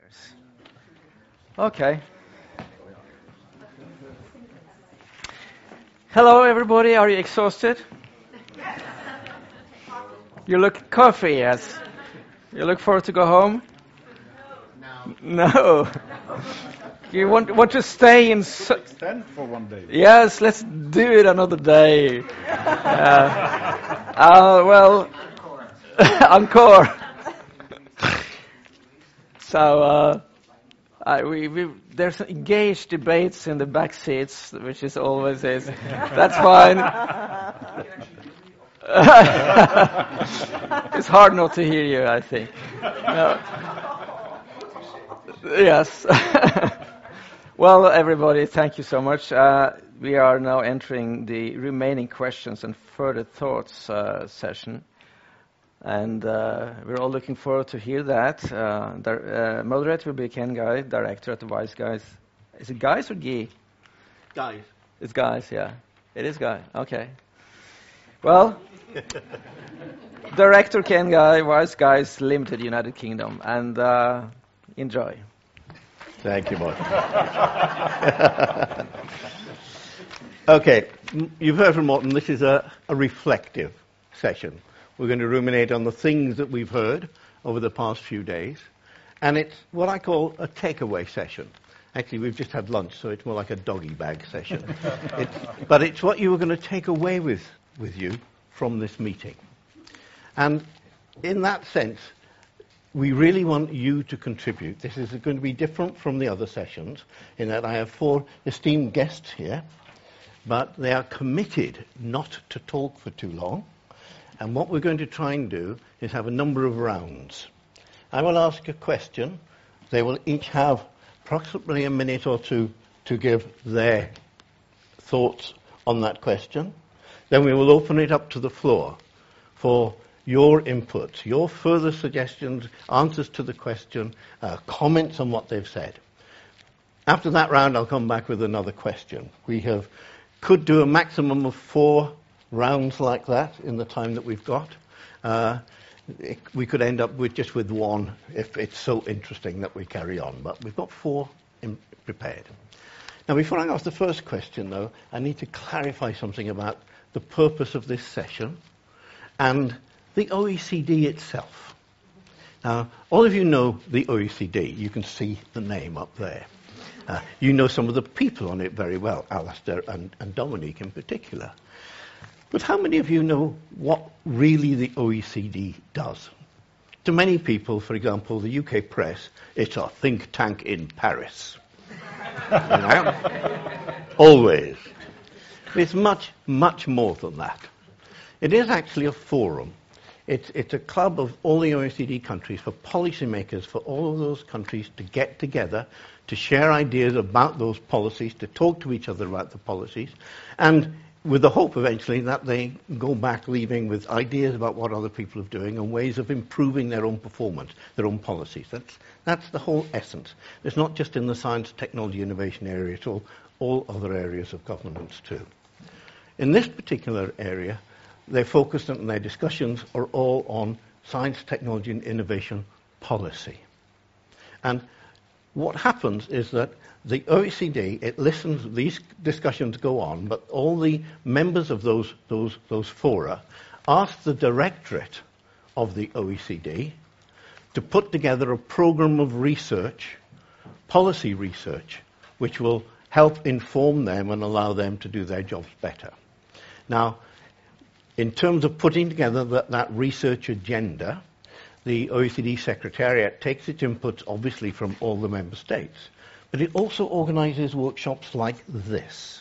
Okay. Hello, everybody. Are you exhausted? You look coffee, yes. You look forward to go home? No. You want to stay in... Extend for one day. Yes, let's do it another day. Well, encore. So, there's engaged debates in the back seats, which is always is. That's fine. It's hard not to hear you, I think. No. Yes. Well, everybody, thank you so much. We are now entering the remaining questions and further thoughts session. And we're all looking forward to hear that. Moderator will be Ken Guy, director at the Wise Guys. Is it Guys or Guy? Guys. It's Guys, yeah. It is Guy, okay. Well, director Ken Guy, Wise Guys Limited, United Kingdom. And enjoy. Thank you, Martin. Okay, you've heard from Martin. This is a reflective session. We're going to ruminate on the things that we've heard over the past few days. And it's what I call a takeaway session. Actually, we've just had lunch, so it's more like a doggy bag session. But it's what you were going to take away with you from this meeting. And in that sense, we really want you to contribute. This is going to be different from the other sessions in that I have 4 esteemed guests here, but they are committed not to talk for too long. And what we're going to try and do is have a number of rounds. I will ask a question. They will each have approximately a minute or two to give their thoughts on that question. Then we will open it up to the floor for your input, your further suggestions, answers to the question, comments on what they've said. After that round, I'll come back with another question. We could do a maximum of 4 rounds like that in the time that we've got. We could end up with one if it's so interesting that we carry on. But we've got 4 prepared. Now, before I ask the first question, though, I need to clarify something about the purpose of this session and the OECD itself. Now, all of you know the OECD. You can see the name up there. You know some of the people on it very well, Alistair and Dominique in particular. But how many of you know what really the OECD does? To many people, for example, the UK press, it's a think tank in Paris. You know? Always. It's much, much more than that. It is actually a forum. It's a club of all the OECD countries for policymakers, for all of those countries to get together, to share ideas about those policies, to talk to each other about the policies, and with the hope eventually that they go back leaving with ideas about what other people are doing and ways of improving their own performance, their own policies. That's the whole essence. It's not just in the science, technology, innovation area, it's all other areas of governance too. In this particular area, their focus and their discussions are all on science, technology and innovation policy. And what happens is that the OECD, it listens, these discussions go on, but all the members of those fora ask the directorate of the OECD to put together a program of research, policy research, which will help inform them and allow them to do their jobs better. Now, in terms of putting together that research agenda, the OECD Secretariat takes its inputs, obviously, from all the member states. But it also organizes workshops like this.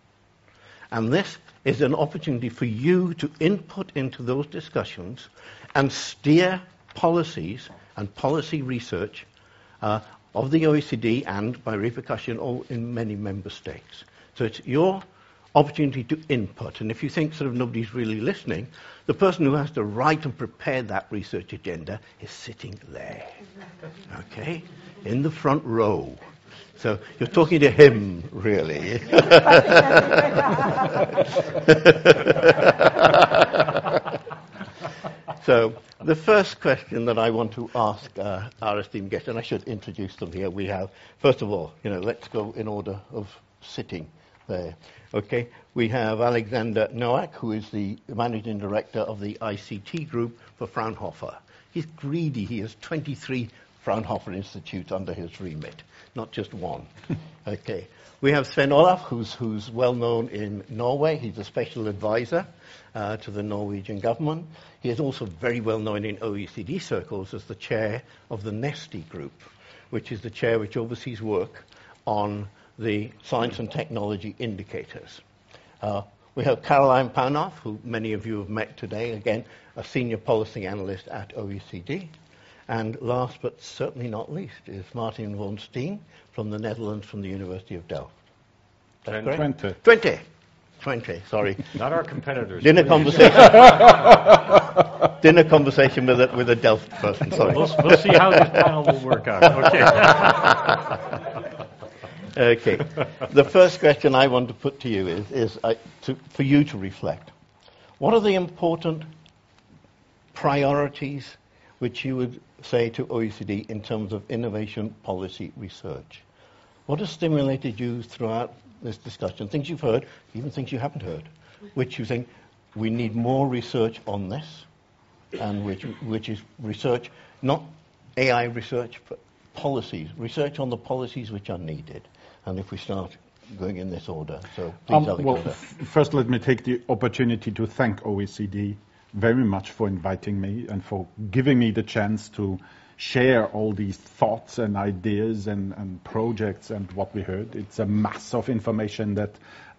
And this is an opportunity for you to input into those discussions and steer policies and policy research of the OECD and, by repercussion, all in many member states. So it's your opportunity to input. And if you think sort of nobody's really listening, the person who has to write and prepare that research agenda is sitting there, okay, in the front row. So you're talking to him, really. So The first question that I want to ask our esteemed guests, and I should introduce them here. We have, first of all, let's go in order of sitting there. Okay, we have Alexander Nowak, who is the managing director of the ICT group for Fraunhofer. He's greedy. He has 23 Fraunhofer Institutes under his remit, not just one. Okay. We have Sven Olaf, who's well known in Norway. He's a special advisor to the Norwegian government. He is also very well known in OECD circles as the chair of the NESTI group, which is the chair which oversees work on the science and technology indicators. We have Caroline Paunoff, who many of you have met today, again, a senior policy analyst at OECD. And last but certainly not least is Martin von Steen from the Netherlands, from the University of Delft. That's correct? 20, sorry. Not our competitors. Dinner conversation. Dinner conversation with a Delft person, sorry. We'll see how this panel will work out. Okay. The first question I want to put to you is for you to reflect. What are the important priorities which you would say to OECD in terms of innovation policy research? What has stimulated you throughout this discussion? Things you've heard, even things you haven't heard, which you think we need more research on this, and which is research, not AI research, but policies, research on the policies which are needed. And if we start going in this order, so please, Alexander. First let me take the opportunity to thank OECD very much for inviting me and for giving me the chance to share all these thoughts and ideas and projects and what we heard. It's a mass of information that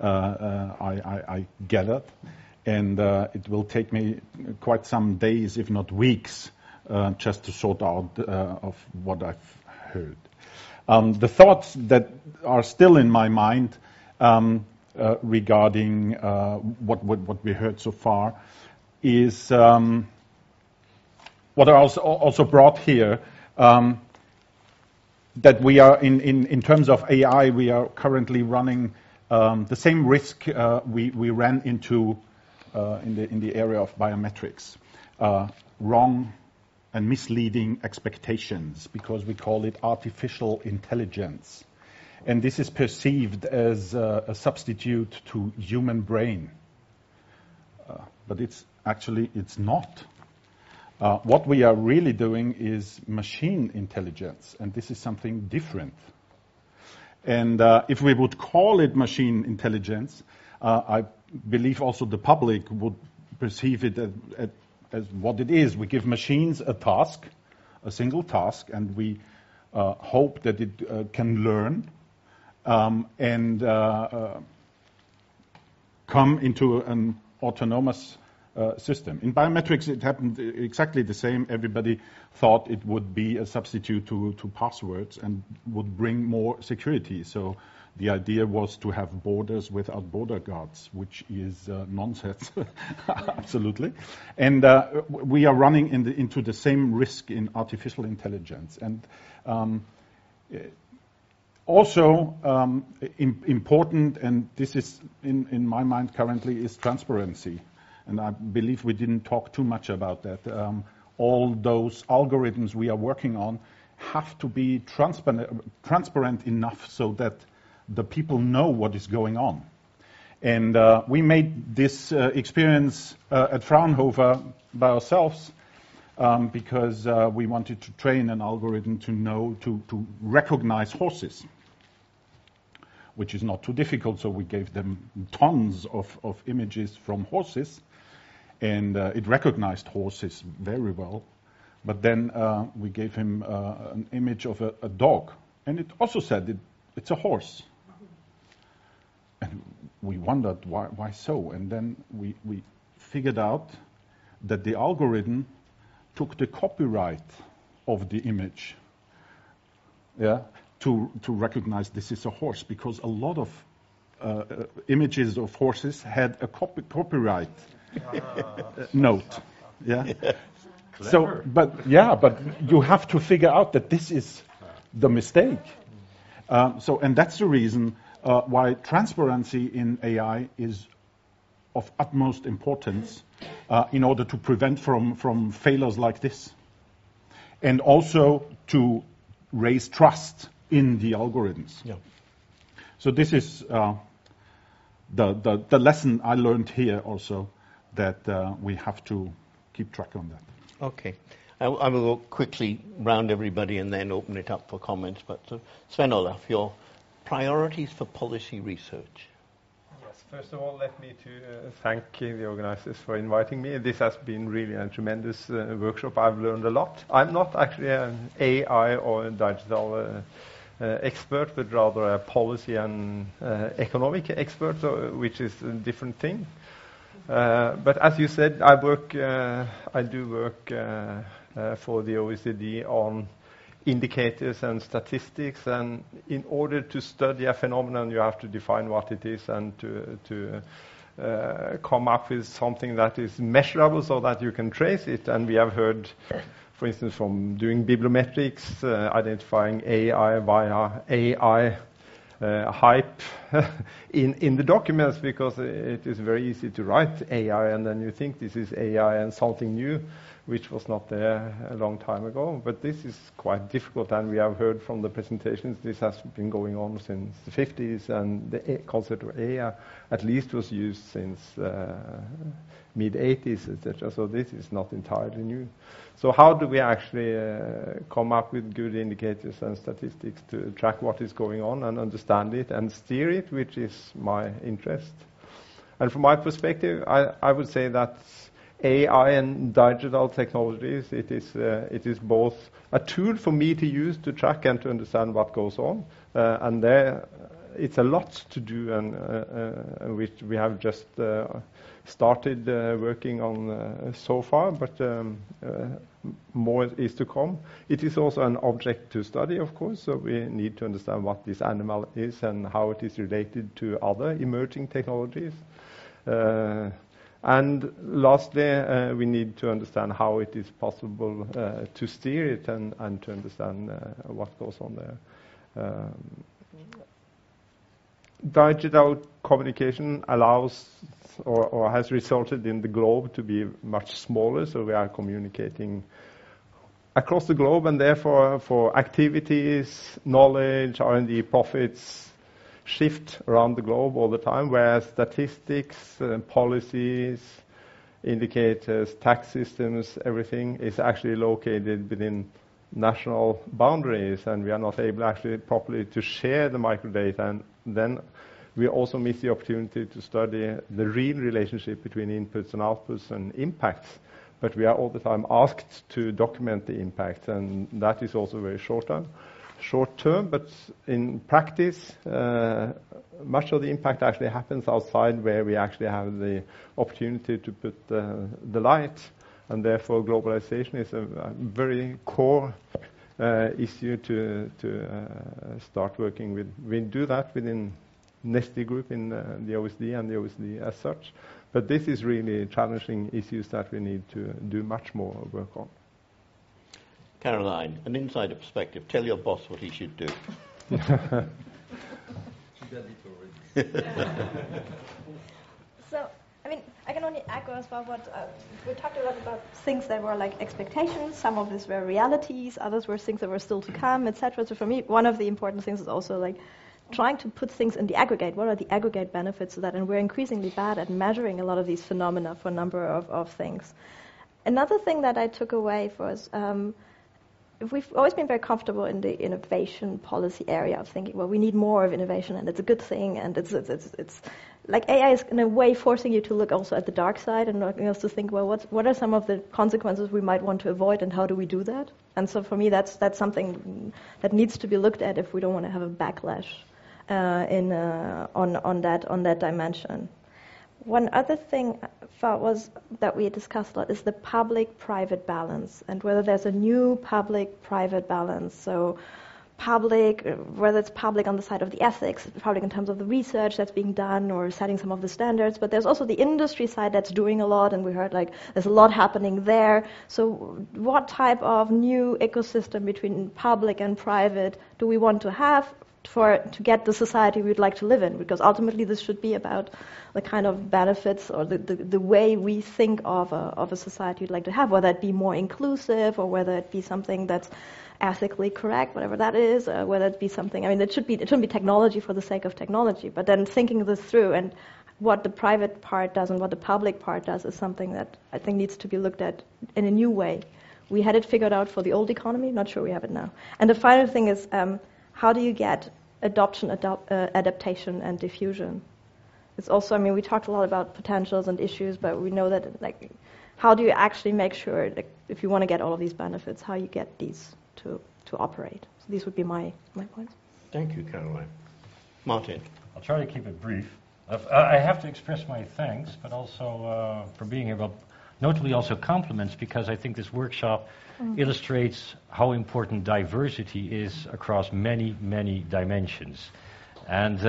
I gathered, and it will take me quite some days, if not weeks, just to sort out of what I've heard. The thoughts that are still in my mind regarding what we heard so far is what I also brought here, that we are, in terms of AI, we are currently running the same risk we ran into in the area of biometrics. Wrong and misleading expectations, because we call it artificial intelligence. And this is perceived as a substitute to human brain. But it's not. What we are really doing is machine intelligence, and this is something different. And if we would call it machine intelligence, I believe also the public would perceive it as what it is. We give machines a task, a single task, and we hope that it can learn and come into an autonomous system. In biometrics, it happened exactly the same. Everybody thought it would be a substitute to passwords and would bring more security. So the idea was to have borders without border guards, which is nonsense, absolutely. And we are running into the same risk in artificial intelligence. And also important, and this is in my mind currently, is transparency. And I believe we didn't talk too much about that. All those algorithms we are working on have to be transparent enough so that the people know what is going on. And we made this experience at Fraunhofer by ourselves because we wanted to train an algorithm to recognize horses, which is not too difficult. So we gave them tons of images from horses, and it recognized horses very well. But then we gave him an image of a dog, and it also said it's a horse. And we wondered why so. And then we figured out that the algorithm took the copyright of the image, to recognize this is a horse, because a lot of images of horses had a copyright note. Yeah. So, but you have to figure out that this is the mistake. And that's the reason why transparency in AI is of utmost importance in order to prevent from failures like this, and also to raise trust in the algorithms. Yeah. So this is the lesson I learned here also, that we have to keep track on that. Okay. I will quickly round everybody and then open it up for comments. But Sven Olaf, your priorities for policy research. Yes, first of all, let me to thank the organizers for inviting me. This has been really a tremendous workshop. I've learned a lot. I'm not actually an AI or a digital expert, but rather a policy and economic expert, which is a different thing. But as you said, I do work for the OECD on indicators and statistics, and in order to study a phenomenon, you have to define what it is and to come up with something that is measurable so that you can trace it. And we have heard, for instance, from doing bibliometrics, identifying AI via AI hype in the documents, because it is very easy to write AI and then you think this is AI and something new, which was not there a long time ago. But this is quite difficult, and we have heard from the presentations this has been going on since the 50s, and the concept of AI at least was used since mid-80s, etc. So this is not entirely new. So how do we actually come up with good indicators and statistics to track what is going on and understand it and steer it, which is my interest. And from my perspective, I would say that AI and digital technologies, it is both a tool for me to use to track and to understand what goes on, and there it's a lot to do, and which we have just started working on so far, but more is to come. It is also an object to study, of course, so we need to understand what this animal is and how it is related to other emerging technologies. And lastly, we need to understand how it is possible to steer it and to understand what goes on there. Digital communication allows or has resulted in the globe to be much smaller, so we are communicating across the globe, and therefore for activities, knowledge, R&D, profits shift around the globe all the time, whereas statistics, policies, indicators, tax systems, everything is actually located within national boundaries, and we are not able actually properly to share the microdata, and then we also miss the opportunity to study the real relationship between inputs and outputs and impacts. But we are all the time asked to document the impact, and that is also very short term, but in practice, much of the impact actually happens outside where we actually have the opportunity to put the light, and therefore globalization is a very core issue to start working with. We do that within Nesti Group in the OECD and the OECD as such, but this is really challenging issues that we need to do much more work on. Caroline, an insider perspective. Tell your boss what he should do. So, I mean, I can only echo as well what we talked a lot about things that were like expectations. Some of these were realities, others were things that were still to come, etc. So for me, one of the important things is also like trying to put things in the aggregate. What are the aggregate benefits of that? And we're increasingly bad at measuring a lot of these phenomena for a number of things. Another thing that I took away was we've always been very comfortable in the innovation policy area of thinking, well, we need more of innovation, and it's a good thing, and it's like AI is in a way forcing you to look also at the dark side and looking us to think, well, what are some of the consequences we might want to avoid, and how do we do that? And so for me, that's something that needs to be looked at if we don't want to have a backlash on that dimension. One other thing I thought was that we discussed a lot is the public-private balance, and whether there's a new public-private balance. So public, whether it's public on the side of the ethics, public in terms of the research that's being done or setting some of the standards, but there's also the industry side that's doing a lot, and we heard like there's a lot happening there. So what type of new ecosystem between public and private do we want to have? to get the society we'd like to live in, because ultimately this should be about the kind of benefits or the way we think of a society we'd like to have, whether it be more inclusive or whether it be something that's ethically correct, whatever that is, whether it be something, I mean, it shouldn't be technology for the sake of technology, but then thinking this through and what the private part does and what the public part does is something that I think needs to be looked at in a new way. We had it figured out for the old economy, not sure we have it now. And the final thing is, how do you get adoption, adaptation, and diffusion? It's also, I mean, we talked a lot about potentials and issues, but we know that, like, how do you actually make sure, like, if you want to get all of these benefits, how you get these to operate? So these would be my points. Thank you, Caroline. Martin. I'll try to keep it brief. I have to express my thanks, but also for being here, but notably also compliments, because I think this workshop illustrates how important diversity is across many, many dimensions. And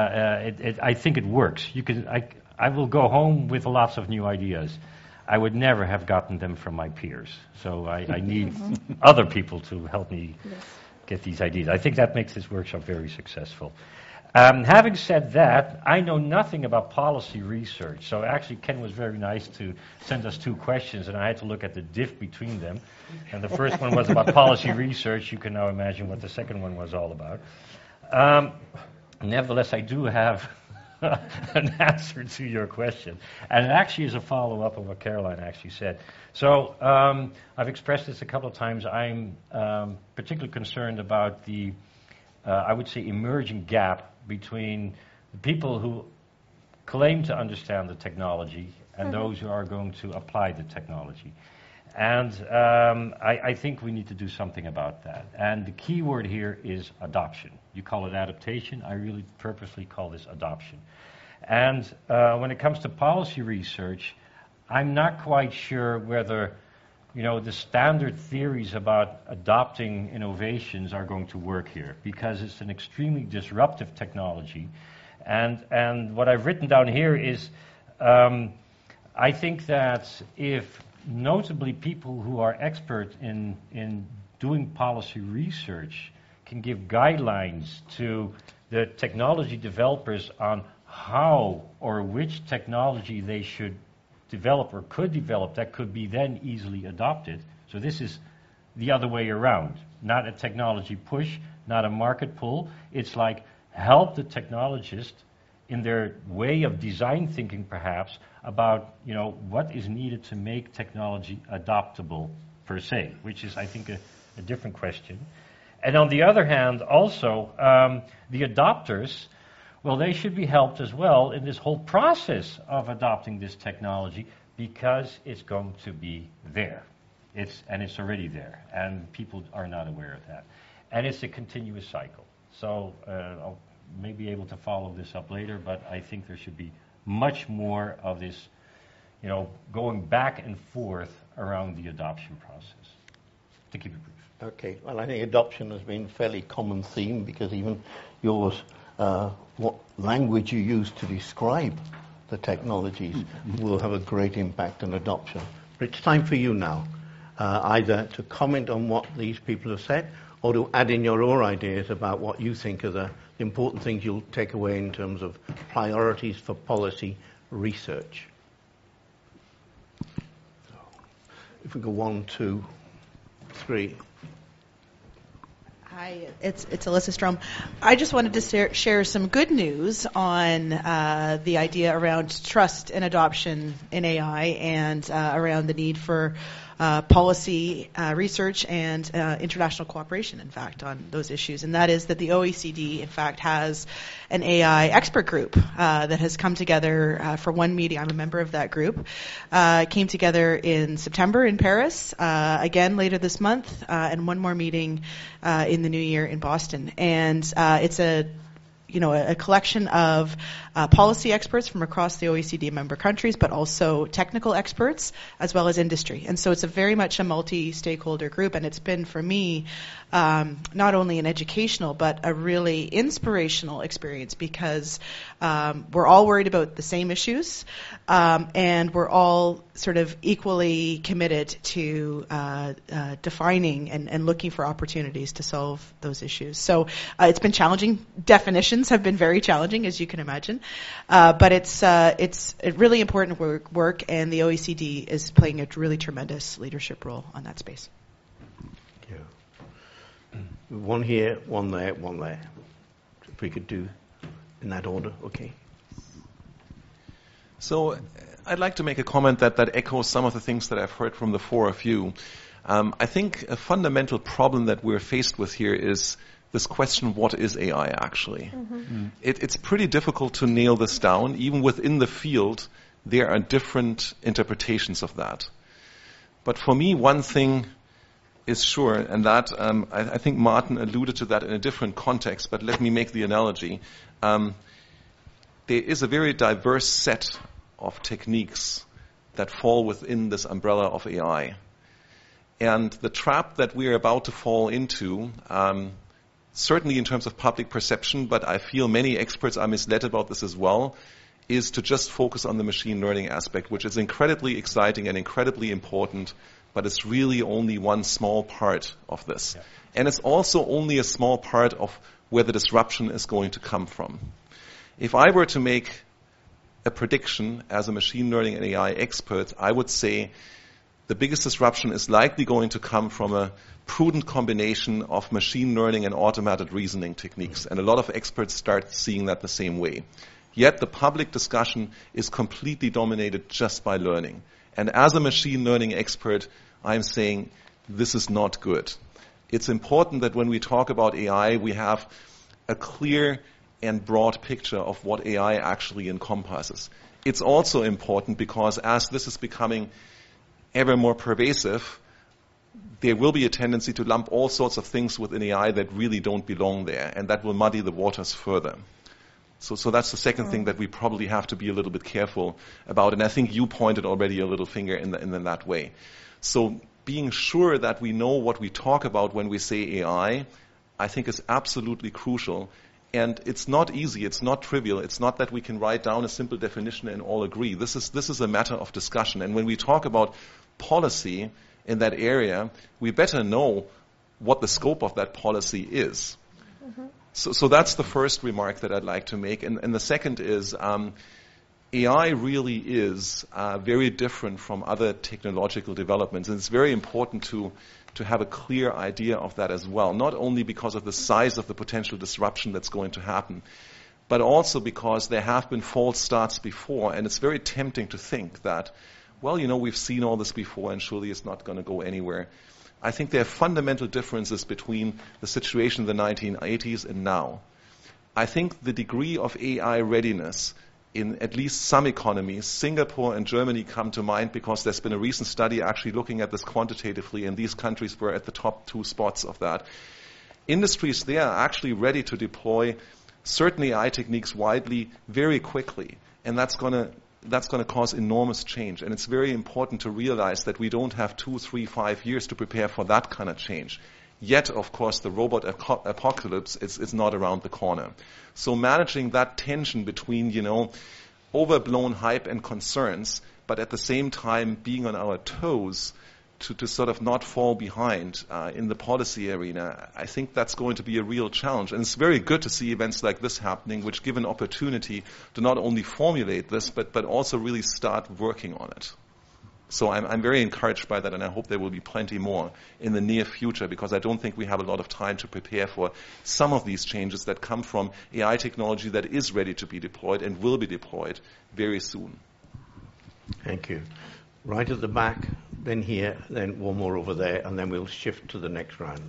I think it works. I will go home with lots of new ideas. I would never have gotten them from my peers. So I need other people to help me get these ideas. I think that makes this workshop very successful. Having said that, I know nothing about policy research. So actually, Ken was very nice to send us 2 questions, and I had to look at the diff between them. And the first one was about policy research. You can now imagine what the second one was all about. Nevertheless, I do have an answer to your question. And it actually is a follow-up of what Caroline actually said. So I've expressed this a couple of times. I'm particularly concerned about the, I would say, emerging gap between the people who claim to understand the technology and those who are going to apply the technology. And I think we need to do something about that. And the key word here is adoption. You call it adaptation. I really purposely call this adoption. And when it comes to policy research, I'm not quite sure whether, the standard theories about adopting innovations are going to work here, because it's an extremely disruptive technology. And what I've written down here is, I think that if notably people who are expert in doing policy research can give guidelines to the technology developers on how or which technology they should develop or could develop that could be then easily adopted. So this is the other way around, not a technology push, not a market pull. It's like help the technologist in their way of design thinking perhaps about what is needed to make technology adoptable per se, which is I think a different question. And on the other hand also the adopters, well, they should be helped as well in this whole process of adopting this technology, because it's going to be there. It's already there, and people are not aware of that. And it's a continuous cycle. So I'll may be able to follow this up later, but I think there should be much more of this, going back and forth around the adoption process, to keep it brief. Okay, well, I think adoption has been a fairly common theme, because even yours, what language you use to describe the technologies will have a great impact on adoption. But it's time for you now, either to comment on what these people have said, or to add in your own ideas about what you think are the important things you'll take away in terms of priorities for policy research. So, if we go 1, 2, 3. Hi, it's Alyssa Strom. I just wanted to share some good news on the idea around trust and adoption in AI, and around the need for policy research and international cooperation, in fact, on those issues. And that is that the OECD, in fact, has an AI expert group that has come together for one meeting. I'm a member of that group. Came together in September in Paris, again later this month, and one more meeting in the new year in Boston. And it's a collection of policy experts from across the OECD member countries, but also technical experts as well as industry. And so it's very much a multi-stakeholder group, and it's been for me not only an educational but a really inspirational experience, because we're all worried about the same issues, and we're all sort of equally committed to defining and looking for opportunities to solve those issues. So it's been challenging. Definitions have been very challenging, as you can imagine, but it's really important work, and the OECD is playing a really tremendous leadership role on that space. Yeah. One here, one there, one there. If we could do in that order, okay. So I'd like to make a comment that echoes some of the things that I've heard from the four of you. I think a fundamental problem that we're faced with here is this question, what is AI actually? Mm-hmm. It's pretty difficult to nail this down. Even within the field, there are different interpretations of that. But for me, one thing is sure, and that I think Martin alluded to that in a different context, but let me make the analogy. There is a very diverse set of techniques that fall within this umbrella of AI. And the trap that we are about to fall into, certainly in terms of public perception, but I feel many experts are misled about this as well, is to just focus on the machine learning aspect, which is incredibly exciting and incredibly important, but it's really only one small part of this. Yeah. And it's also only a small part of where the disruption is going to come from. If I were to make a prediction as a machine learning and AI expert, I would say the biggest disruption is likely going to come from a prudent combination of machine learning and automated reasoning techniques. And a lot of experts start seeing that the same way. Yet the public discussion is completely dominated just by learning. And as a machine learning expert, I'm saying this is not good. It's important that when we talk about AI, we have a clear and broad picture of what AI actually encompasses. It's also important because as this is becoming ever more pervasive, there will be a tendency to lump all sorts of things within AI that really don't belong there, and that will muddy the waters further. So that's the second thing that we probably have to be a little bit careful about, and I think you pointed already a little finger in that way. So being sure that we know what we talk about when we say AI, I think is absolutely crucial. And it's not easy, it's not trivial, it's not that we can write down a simple definition and all agree. This is a matter of discussion. And when we talk about policy in that area, we better know what the scope of that policy is. Mm-hmm. So that's the first remark that I'd like to make. And the second is, AI really is very different from other technological developments. And it's very important to have a clear idea of that as well, not only because of the size of the potential disruption that's going to happen, but also because there have been false starts before, and it's very tempting to think that, well, we've seen all this before and surely it's not going to go anywhere. I think there are fundamental differences between the situation in the 1980s and now. I think the degree of AI readiness in at least some economies, Singapore and Germany come to mind because there's been a recent study actually looking at this quantitatively, and these countries were at the top 2 spots of that. Industries there are actually ready to deploy certain AI techniques widely very quickly, and that's going to cause enormous change. And it's very important to realize that we don't have 2, 3, 5 years to prepare for that kind of change. Yet, of course, the robot apocalypse is not around the corner. So managing that tension between, overblown hype and concerns, but at the same time being on our toes to sort of not fall behind in the policy arena, I think that's going to be a real challenge. And it's very good to see events like this happening, which give an opportunity to not only formulate this, but also really start working on it. So I'm very encouraged by that, and I hope there will be plenty more in the near future, because I don't think we have a lot of time to prepare for some of these changes that come from AI technology that is ready to be deployed and will be deployed very soon. Thank you. Right at the back, then here, then one more over there, and then we'll shift to the next round.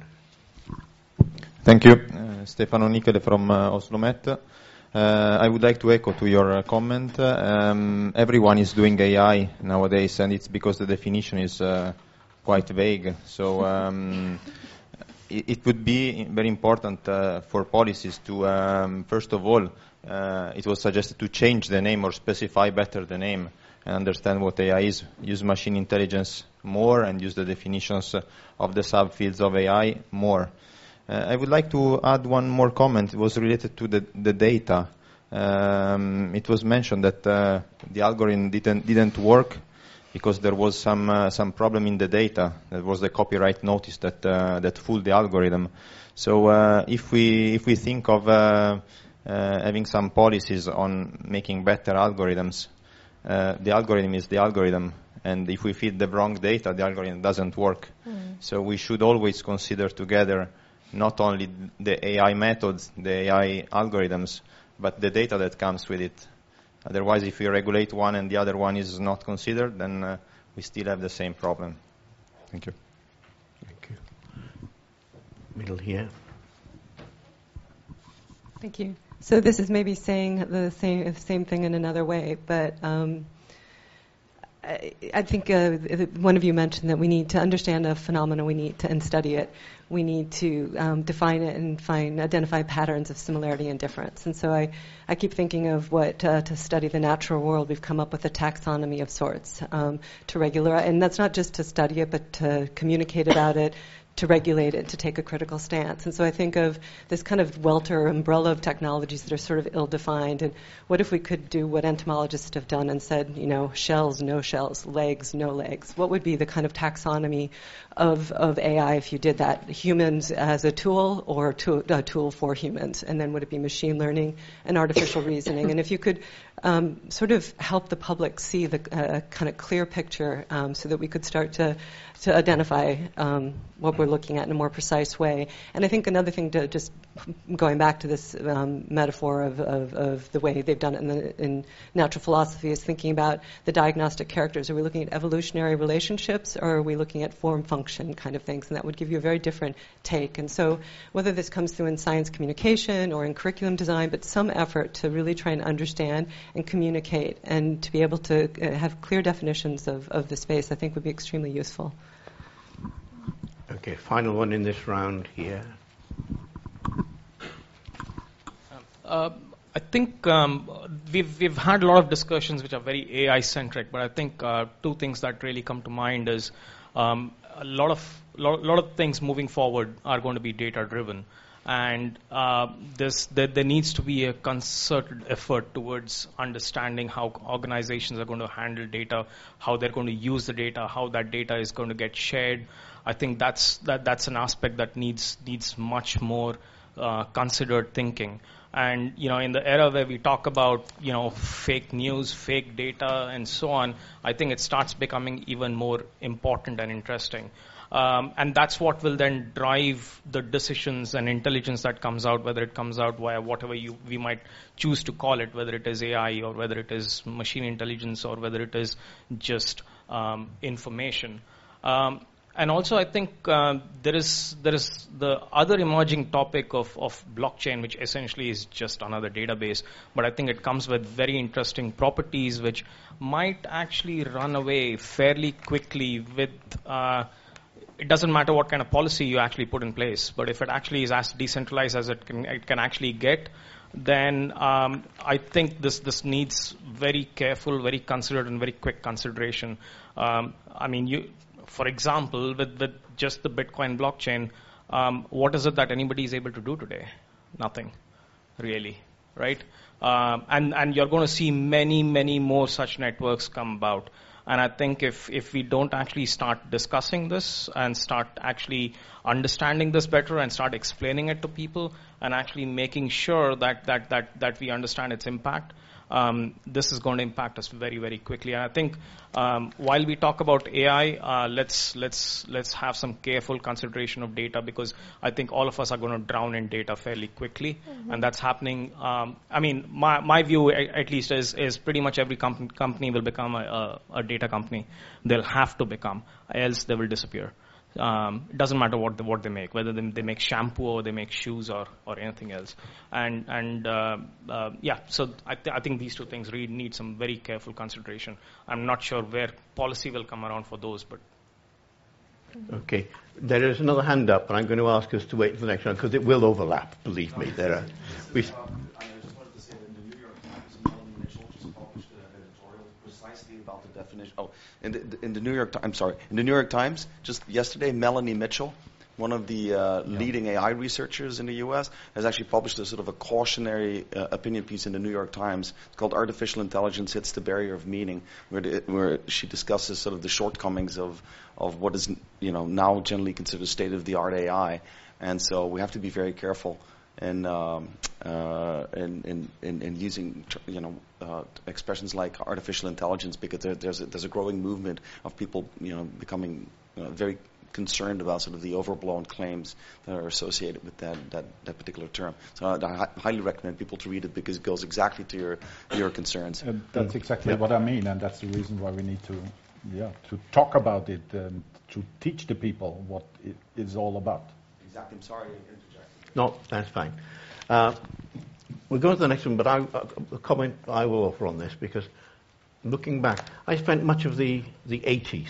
Thank you. Stefano Nichele from Oslomet. I would like to echo to your comment. Everyone is doing AI nowadays, and it's because the definition is quite vague. So it would be very important for policies to, first of all, it was suggested to change the name or specify better the name and understand what AI is, use machine intelligence more, and use the definitions of the subfields of AI more. I would like to add one more comment. It was related to the data. It was mentioned that the algorithm didn't work because there was some problem in the data. That was the copyright notice that fooled the algorithm. So if we think of having some policies on making better algorithms, the algorithm is the algorithm, and if we feed the wrong data, the algorithm doesn't work. So we should always consider together not only the AI methods, the AI algorithms, but the data that comes with it. Otherwise, if we regulate one and the other one is not considered, then we still have the same problem. Thank you. Thank you. Middle here. Thank you. So this is maybe saying the same thing in another way, but I think one of you mentioned that we need to understand a phenomenon, we need to and study it. We need to define it and identify patterns of similarity and difference. And so I keep thinking of what to study the natural world. We've come up with a taxonomy of sorts to regularize, and that's not just to study it, but to communicate about it, to regulate it, to take a critical stance. And so I think of this kind of welter umbrella of technologies that are sort of ill-defined. And what if we could do what entomologists have done and said, shells, no shells, legs, no legs? What would be the kind of taxonomy of AI if you did that? Humans as a tool or a tool for humans? And then would it be machine learning and artificial reasoning? And if you could sort of help the public see the kind of clear picture so that we could start to identify what we're looking at in a more precise way. And I think another thing, to just going back to this metaphor of the way they've done it in natural philosophy, is thinking about the diagnostic characters. Are we looking at evolutionary relationships, or are we looking at form function kind of things? And that would give you a very different take. And so whether this comes through in science communication or in curriculum design, but some effort to really try and understand and communicate and to be able to have clear definitions of the space, I think would be extremely useful. Okay, final one in this round here. I think we've had a lot of discussions which are very AI-centric, but I think two things that really come to mind is a lot of things moving forward are going to be data-driven, and there needs to be a concerted effort towards understanding how organizations are going to handle data, how they're going to use the data, how that data is going to get shared. I think that's an aspect that needs much more considered thinking. And in the era where we talk about fake news, fake data, and so on, I think it starts becoming even more important and interesting. And that's what will then drive the decisions and intelligence that comes out, whether it comes out via whatever we might choose to call it, whether it is AI or whether it is machine intelligence or whether it is just information. And also, I think there is the other emerging topic of blockchain, which essentially is just another database. But I think it comes with very interesting properties, which might actually run away fairly quickly with. It doesn't matter what kind of policy you actually put in place, but if it actually is as decentralized as it can actually get, then I think this needs very careful, very considered, and very quick consideration. For example, with just the Bitcoin blockchain, what is it that anybody is able to do today? Nothing, really, right? And you're going to see many, many more such networks come about. And I think if we don't actually start discussing this and start actually understanding this better and start explaining it to people and actually making sure that we understand its impact, this is going to impact us very, very quickly. And I think while we talk about AI, let's have some careful consideration of data, because I think all of us are going to drown in data fairly quickly, and that's happening. My view, at least, is pretty much every company will become a data company. They'll have to become, else they will disappear. It doesn't matter what they make, whether they make shampoo or they make shoes or anything else. So I think these two things really need some very careful consideration. I'm not sure where policy will come around for those, but. Okay, there is another hand up, and I'm going to ask us to wait for the next one because it will overlap. Believe me, there are. In the New York Times, just yesterday, Melanie Mitchell one of the leading AI researchers in the U.S., has actually published a sort of a cautionary opinion piece in the New York Times. It's called "Artificial Intelligence Hits the Barrier of Meaning," where she discusses sort of the shortcomings of what is now generally considered state-of-the-art AI, and so we have to be very careful in using expressions like artificial intelligence, because there's a growing movement of people becoming very concerned about sort of the overblown claims that are associated with that particular term. So I highly recommend people to read it, because it goes exactly to your concerns. That's exactly what I mean, and that's the reason why we need to talk about it and to teach the people what it is all about. Exactly. I'm sorry to interject. No, that's fine. We'll go to the next one, but a comment I will offer on this, because looking back, I spent much of the 80s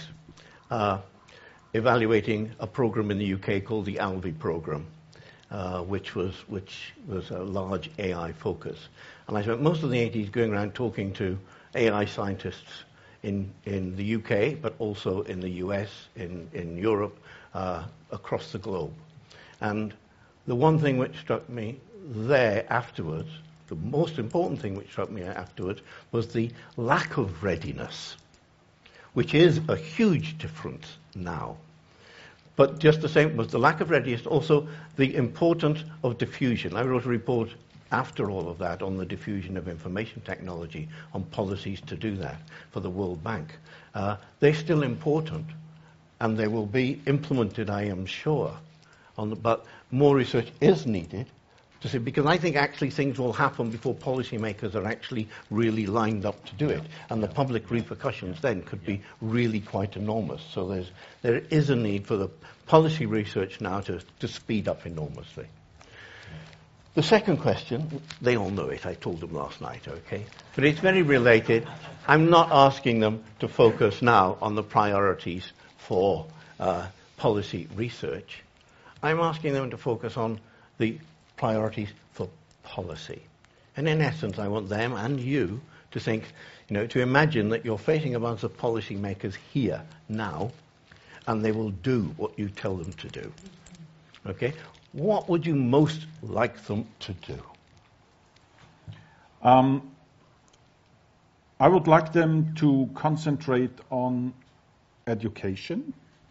evaluating a program in the UK called the ALVI program, which was a large AI focus. And I spent most of the 80s going around talking to AI scientists in the UK, but also in the US, in Europe, across the globe. And the one thing which struck me there afterwards, the most important thing which struck me afterwards, was the lack of readiness, which is a huge difference now. But just the same was the lack of readiness, also the importance of diffusion. I wrote a report after all of that on the diffusion of information technology, on policies to do that for the World Bank. They're still important, and they will be implemented, I am sure. But more research is needed to see, because I think actually things will happen before policymakers are actually really lined up to do it, and the public repercussions then could be really quite enormous. So there is a need for the policy research now to speed up enormously. The second question, they all know it, I told them last night, okay? But it's very related. I'm not asking them to focus now on the priorities for policy research. I'm asking them to focus on the priorities for policy. And in essence, I want them and you to think, to imagine that you're facing a bunch of policymakers here, now, and they will do what you tell them to do. Okay? What would you most like them to do? I would like them to concentrate on education,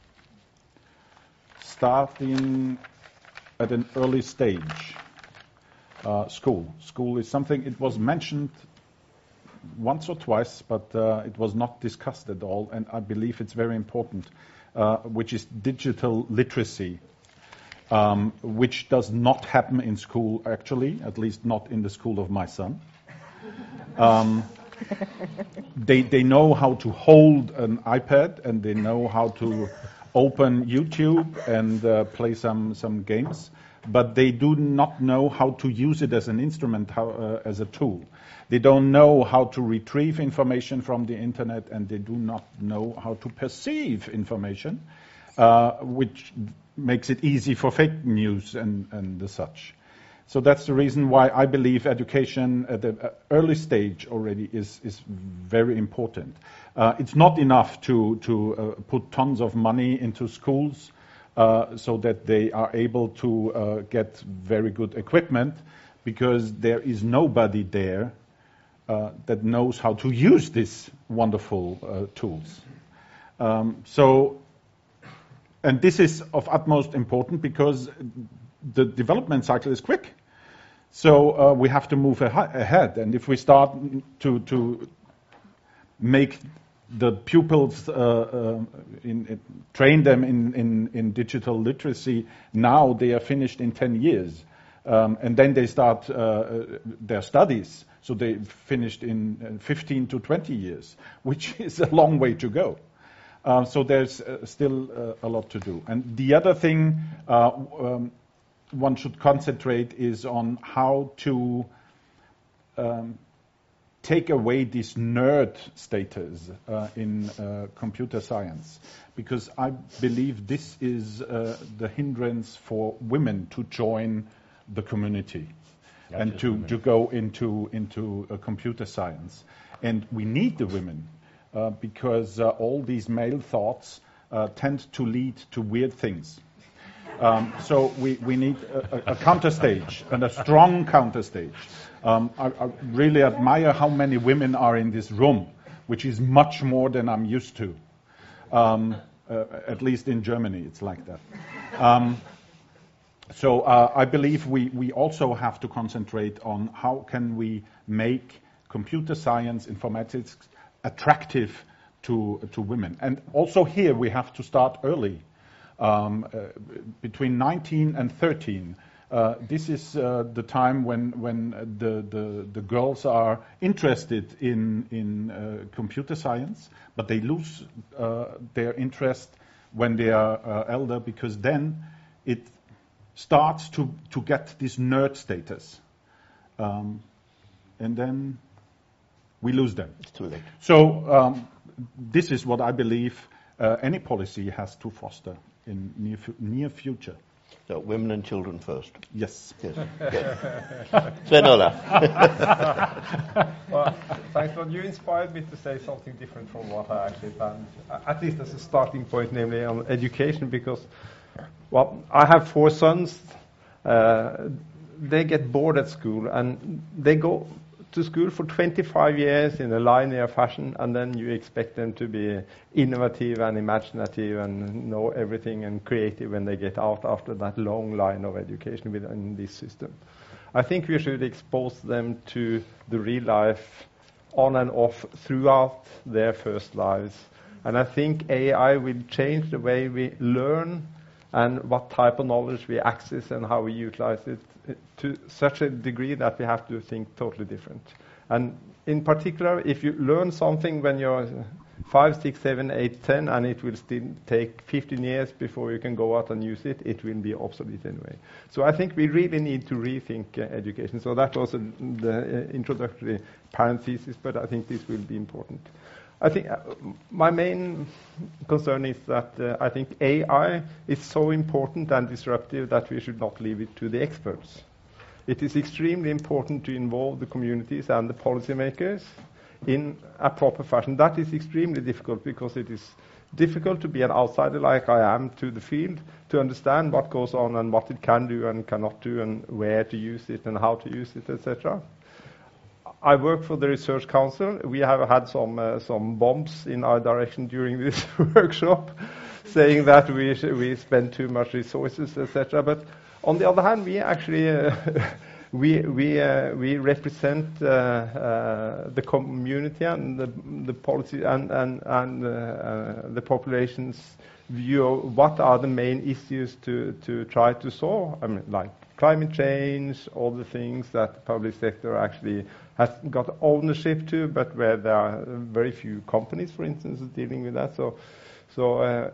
starting at an early stage. School is something, it was mentioned once or twice, but it was not discussed at all, and I believe it's very important, which is digital literacy, which does not happen in school, actually, at least not in the school of my son. They know how to hold an iPad, and they know how to open YouTube and play some games, but they do not know how to use it as an instrument, as a tool. They don't know how to retrieve information from the internet, and they do not know how to perceive information, which makes it easy for fake news and the such. So that's the reason why I believe education at an early stage already is very important. It's not enough to put tons of money into schools so that they are able to get very good equipment, because there is nobody there that knows how to use these wonderful tools. And this is of utmost importance, because the development cycle is quick. So we have to move ahead. And if we start to make the pupils, train them in digital literacy, now they are finished in 10 years. And then they start their studies. So they finished in 15 to 20 years, which is a long way to go. So there's still a lot to do. And the other thing one should concentrate is on how to take away this nerd status in computer science, because I believe this is the hindrance for women to join the community and to go into computer science. And we need the women because all these male thoughts tend to lead to weird things. So we need a counter stage, and a strong counter stage. I really admire how many women are in this room, which is much more than I'm used to. At least in Germany, it's like that. So I believe we also have to concentrate on how can we make computer science, informatics attractive to women. And also here we have to start early. Between 19 and 13, this is the time when the girls are interested in computer science, but they lose their interest when they are elder, because then it starts to get this nerd status. And then we lose them. It's too late. So this is what I believe any policy has to foster in near future. So women and children first. Yes. Yes. Sven Ola. Well, thanks, but you inspired me to say something different from what I actually planned, at least as a starting point, namely on education, because, well, I have 4 sons. They get bored at school, and they go to school for 25 years in a linear fashion, and then you expect them to be innovative and imaginative and know everything and creative when they get out after that long line of education within this system. I think we should expose them to the real life on and off throughout their first lives. And I think AI will change the way we learn and what type of knowledge we access and how we utilize it to such a degree that we have to think totally different. And in particular, if you learn something when you're 5, 6, 7, 8, 10, and it will still take 15 years before you can go out and use it, it will be obsolete anyway. So I think we really need to rethink education. So that was the introductory parenthesis, but I think this will be important. I think my main concern is that I think AI is so important and disruptive that we should not leave it to the experts. It is extremely important to involve the communities and the policymakers in a proper fashion. That is extremely difficult because it is difficult to be an outsider like I am to the field, to understand what goes on and what it can do and cannot do and where to use it and how to use it, etc. I work for the Research Council. We have had some bombs in our direction during this workshop, saying that we spend too much resources, etc. But on the other hand, we actually we represent the community and the policy and the population's view of what are the main issues to try to solve. I mean, like climate change, all the things that the public sector actually has got ownership to, but where there are very few companies, for instance, dealing with that. So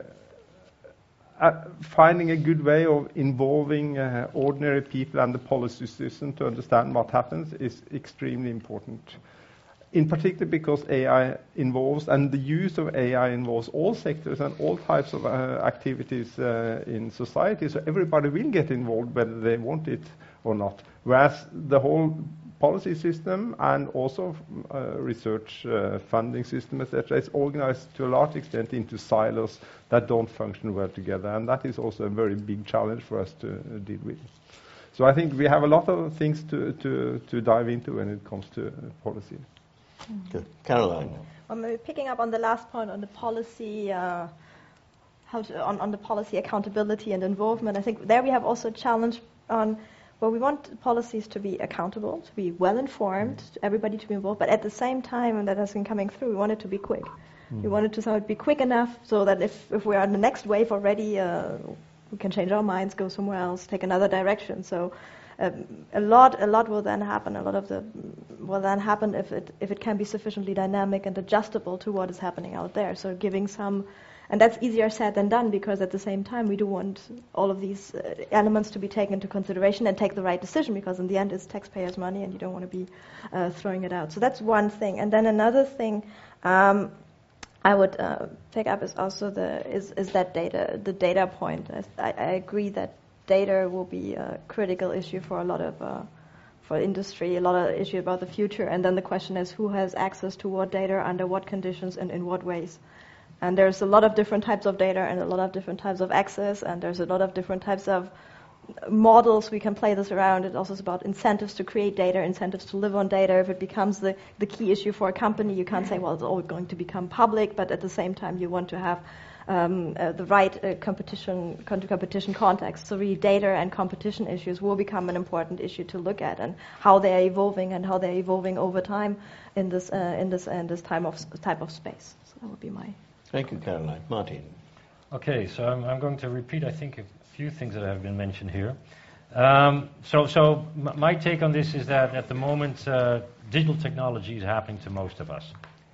finding a good way of involving ordinary people and the policy system to understand what happens is extremely important. In particular because AI involves, and the use of AI involves all sectors and all types of activities in society, so everybody will get involved whether they want it or not. Whereas the whole policy system and also research funding system, etc., is organized to a large extent into silos that don't function well together, and that is also a very big challenge for us to deal with. So I think we have a lot of things to dive into when it comes to policy. Good. Caroline. Well, maybe picking up on the last point on the policy, on the policy accountability and involvement, I think there we have also a challenge on where we want policies to be accountable, to be well informed, everybody to be involved, but at the same time, and that has been coming through, we want it to be quick. We want it to be quick enough so that if we are in the next wave already, we can change our minds, go somewhere else, take another direction. So a lot will then happen. A lot of will then happen if it can be sufficiently dynamic and adjustable to what is happening out there. So giving some, and that's easier said than done, because at the same time we do want all of these elements to be taken into consideration and take the right decision, because in the end it's taxpayers' money and you don't want to be throwing it out. So that's one thing. And then another thing I would pick up is also that data, the data point. I agree that data will be a critical issue for a lot of for industry, a lot of issue about the future, and then the question is who has access to what data, under what conditions, and in what ways. And there's a lot of different types of data and a lot of different types of access, and there's a lot of different types of models we can play this around. It also is about incentives to create data, incentives to live on data. If it becomes the key issue for a company, you can't say, well, it's all going to become public, but at the same time you want to have the right competition context. So really data and competition issues will become an important issue to look at, and how they are evolving and how they're evolving over time in this type of space. So that would be my... Thank you, Caroline. Martin. Okay, so I'm going to repeat, I think, a few things that have been mentioned here. My take on this is that at the moment, digital technology is happening to most of us.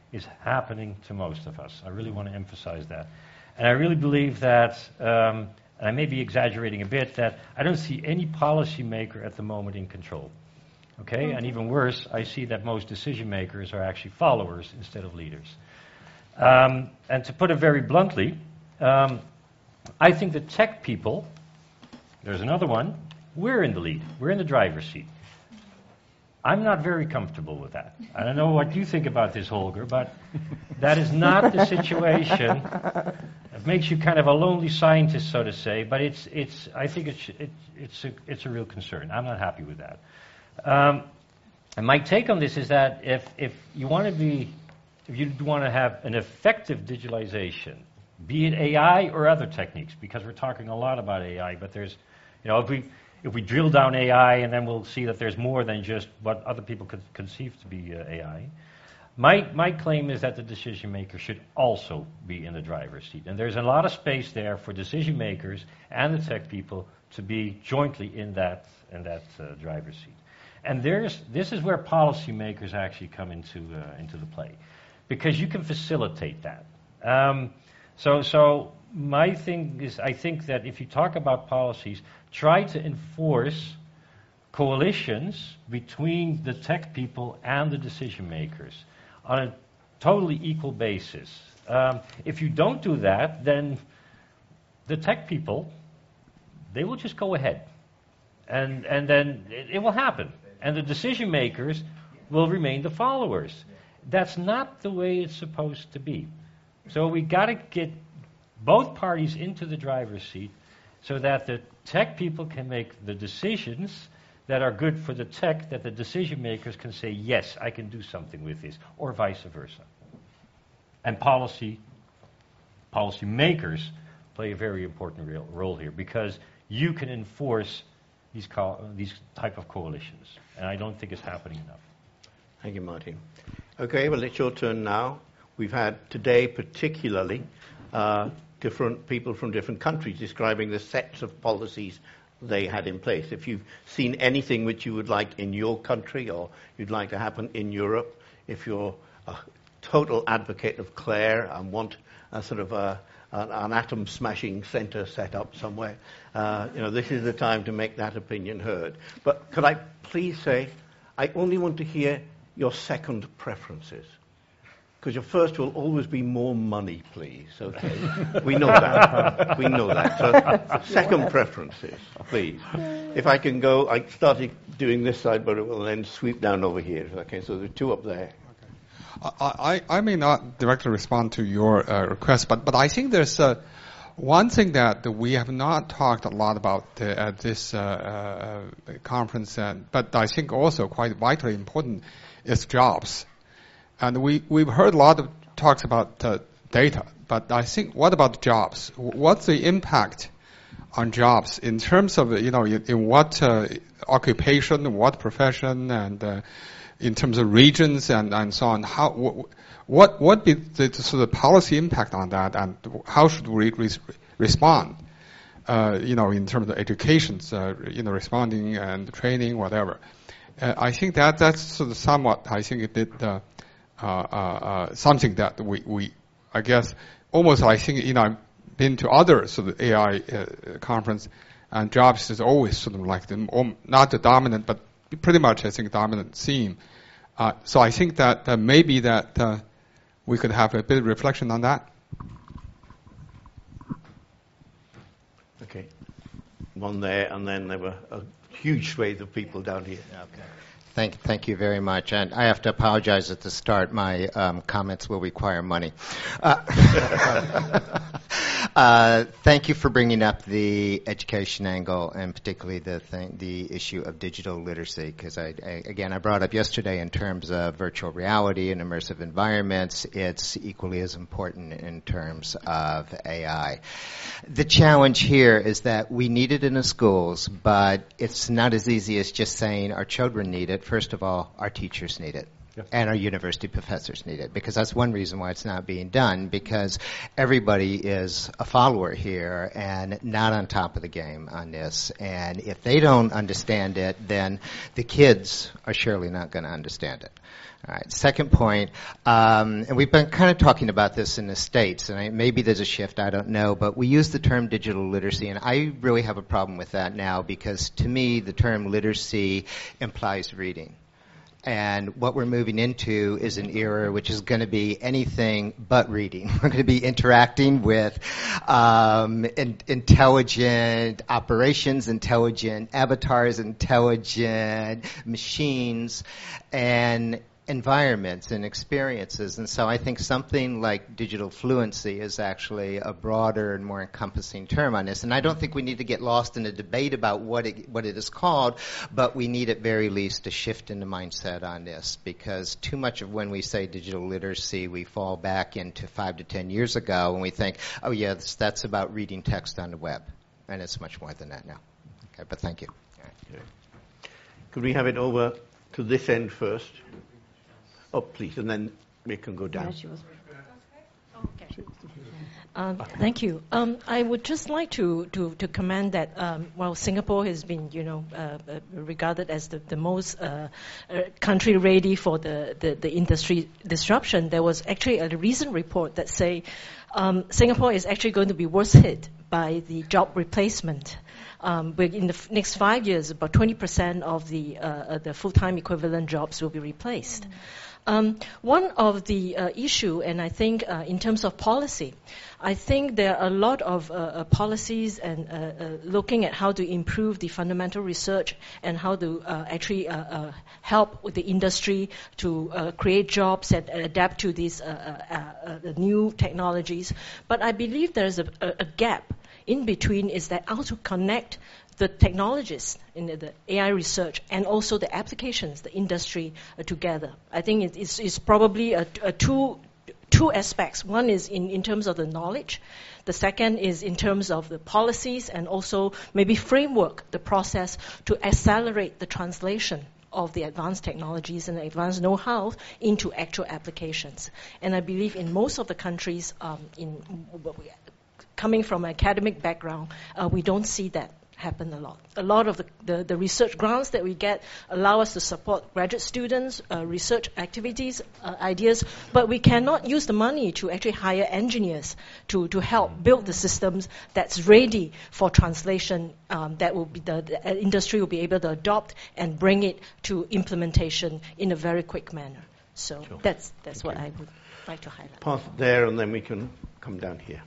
I really want to emphasize that. And I really believe that, and I may be exaggerating a bit, that I don't see any policymaker at the moment in control. Okay? And even worse, I see that most decision makers are actually followers instead of leaders. And to put it very bluntly, I think the tech people, there's another one, we're in the lead. We're in the driver's seat. I'm not very comfortable with that. I don't know what you think about this, Holger, but that is not the situation. It makes you kind of a lonely scientist, so to say, but I think it's a real concern. I'm not happy with that. And my take on this is that if you want to have an effective digitalization, be it AI or other techniques, because we're talking a lot about AI, but there's, if we drill down AI, and then we'll see that there's more than just what other people could conceive to be AI. My claim is that the decision maker should also be in the driver's seat, and there's a lot of space there for decision makers and the tech people to be jointly in that driver's seat. And this is where policymakers actually come into the play, because you can facilitate that. So my thing is, I think that if you talk about policies, try to enforce coalitions between the tech people and the decision makers on a totally equal basis. If you don't do that, then the tech people, they will just go ahead. And then it will happen. And the decision makers will remain the followers. That's not the way it's supposed to be. So we got to get both parties into the driver's seat so that the tech people can make the decisions that are good for the tech, that the decision makers can say, yes, I can do something with this, or vice versa. And policy makers play a very important role here, because you can enforce these type of coalitions. And I don't think it's happening enough. Thank you, Martin. Okay, well, it's your turn now. We've had today particularly different people from different countries describing the sets of policies they had in place. If you've seen anything which you would like in your country or you'd like to happen in Europe, if you're a total advocate of Claire and want a sort of an atom-smashing centre set up somewhere, this is the time to make that opinion heard. But could I please say, I only want to hear your second preferences. Because your first will always be more money, please. Okay, we know that. We know that. So, second preferences, please. If I can go, I started doing this side, but it will then sweep down over here. Okay, so there are two up there. Okay. I may not directly respond to your request, but I think there's one thing that we have not talked a lot about at this conference, but I think also quite vitally important, is jobs. And we've heard a lot of talks about data, but I think, what about jobs? What's the impact on jobs in terms of, in what occupation, what profession, and in terms of regions and so on? What would be the sort of policy impact on that, and how should we respond? In terms of education, responding and training, whatever. I think that's sort of somewhat. I think it did. Something that we I guess, almost I think, I've been to other sort of AI conference, and jobs is always sort of like not the dominant, but pretty much, I think, dominant theme. So I think that maybe that we could have a bit of reflection on that. Okay. One there, and then there were a huge swathe of people down here. Okay. Thank you very much. And I have to apologize at the start. My comments will require money. Thank you for bringing up the education angle, and particularly the issue of digital literacy, because I brought up yesterday in terms of virtual reality and immersive environments. It's equally as important in terms of AI. The challenge here is that we need it in the schools, but it's not as easy as just saying our children need it. First of all, our teachers need it. Yeah. And our university professors need it, because that's one reason why it's not being done, because everybody is a follower here and not on top of the game on this. And if they don't understand it, then the kids are surely not going to understand it. All right. Second point, and we've been kind of talking about this in the States, and maybe there's a shift, I don't know, but we use the term digital literacy, and I really have a problem with that now, because to me the term literacy implies reading. And what we're moving into is an era which is going to be anything but reading. We're going to be interacting with intelligent operations, intelligent avatars, intelligent machines, and environments and experiences. And so I think something like digital fluency is actually a broader and more encompassing term on this. And I don't think we need to get lost in a debate about what it is called, but we need at very least a shift in the mindset on this, because too much of when we say digital literacy, we fall back into 5 to 10 years ago and we think, oh yes, that's about reading text on the web. And it's much more than that now. Okay, but thank you. Okay. Could we have it over to this end first? Oh, please, and then we can go down. Thank you. I would just like to comment that Singapore has been, regarded as the most country ready for the industry disruption. There was actually a recent report that say Singapore is actually going to be worse hit by the job replacement. In the next 5 years, about 20% of the full-time equivalent jobs will be replaced. One of the issue, and I think in terms of policy, I think there are a lot of policies and looking at how to improve the fundamental research and how to actually help with the industry to create jobs and adapt to these new technologies. But I believe there's a gap in between, is that how to connect the technologists in the AI research and also the applications, the industry together. I think it's probably two aspects. One is in terms of the knowledge. The second is in terms of the policies and also maybe framework, the process to accelerate the translation of the advanced technologies and the advanced know-how into actual applications. And I believe in most of the countries, coming from an academic background, we don't see that happen a lot. A lot of the research grants that we get allow us to support graduate students, research activities, ideas, but we cannot use the money to actually hire engineers to help build the systems that's ready for translation, that will be the industry will be able to adopt and bring it to implementation in a very quick manner. So sure. That's what I would like to highlight. Pass it there, and then we can come down here.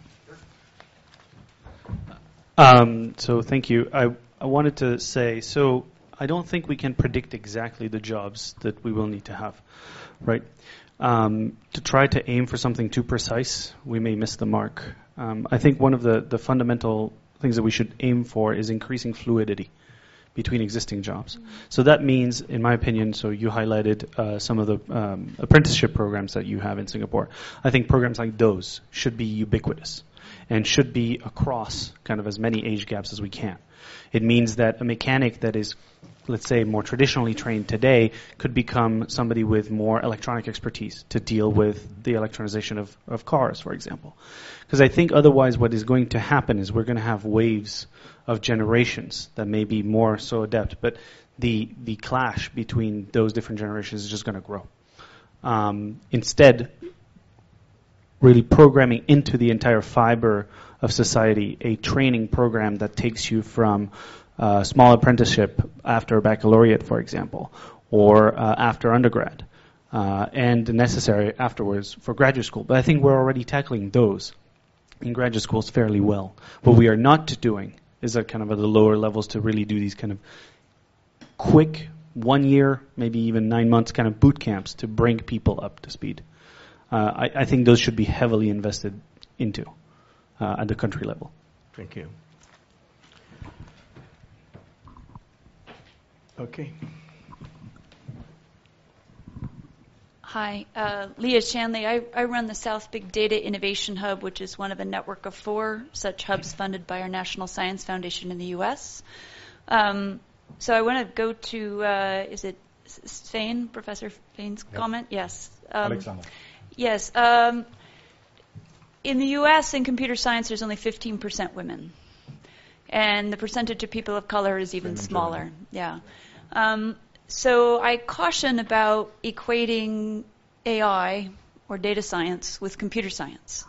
So thank you. I wanted to say, so I don't think we can predict exactly the jobs that we will need to have, right? To try to aim for something too precise, we may miss the mark. I think one of the fundamental things that we should aim for is increasing fluidity between existing jobs. So that means, in my opinion, so you highlighted some of the apprenticeship programs that you have in Singapore. I think programs like those should be ubiquitous and should be across kind of as many age gaps as we can. It means that a mechanic that is, let's say, more traditionally trained today could become somebody with more electronic expertise to deal with the electronization of cars, for example. Because I think otherwise what is going to happen is we're going to have waves of generations that may be more so adept, but the clash between those different generations is just going to grow. Instead, really programming into the entire fiber of society a training program that takes you from small apprenticeship after a baccalaureate, for example, or after undergrad, and necessary afterwards for graduate school. But I think we're already tackling those in graduate schools fairly well. What we are not doing is at kind of at the lower levels to really do these kind of quick 1 year, maybe even 9 months kind of boot camps to bring people up to speed. I think those should be heavily invested into at the country level. Thank you. Okay. Hi, Leah Shanley. I run the South Big Data Innovation Hub, which is one of a network of 4 such hubs funded by our National Science Foundation in the U.S. So I want to go to, is it Svein, Professor Svein's comment? Yes. Alexander. Yes. In the U.S., in computer science, there's only 15% women. And the percentage of people of color is even smaller. Yeah. So I caution about equating AI or data science with computer science.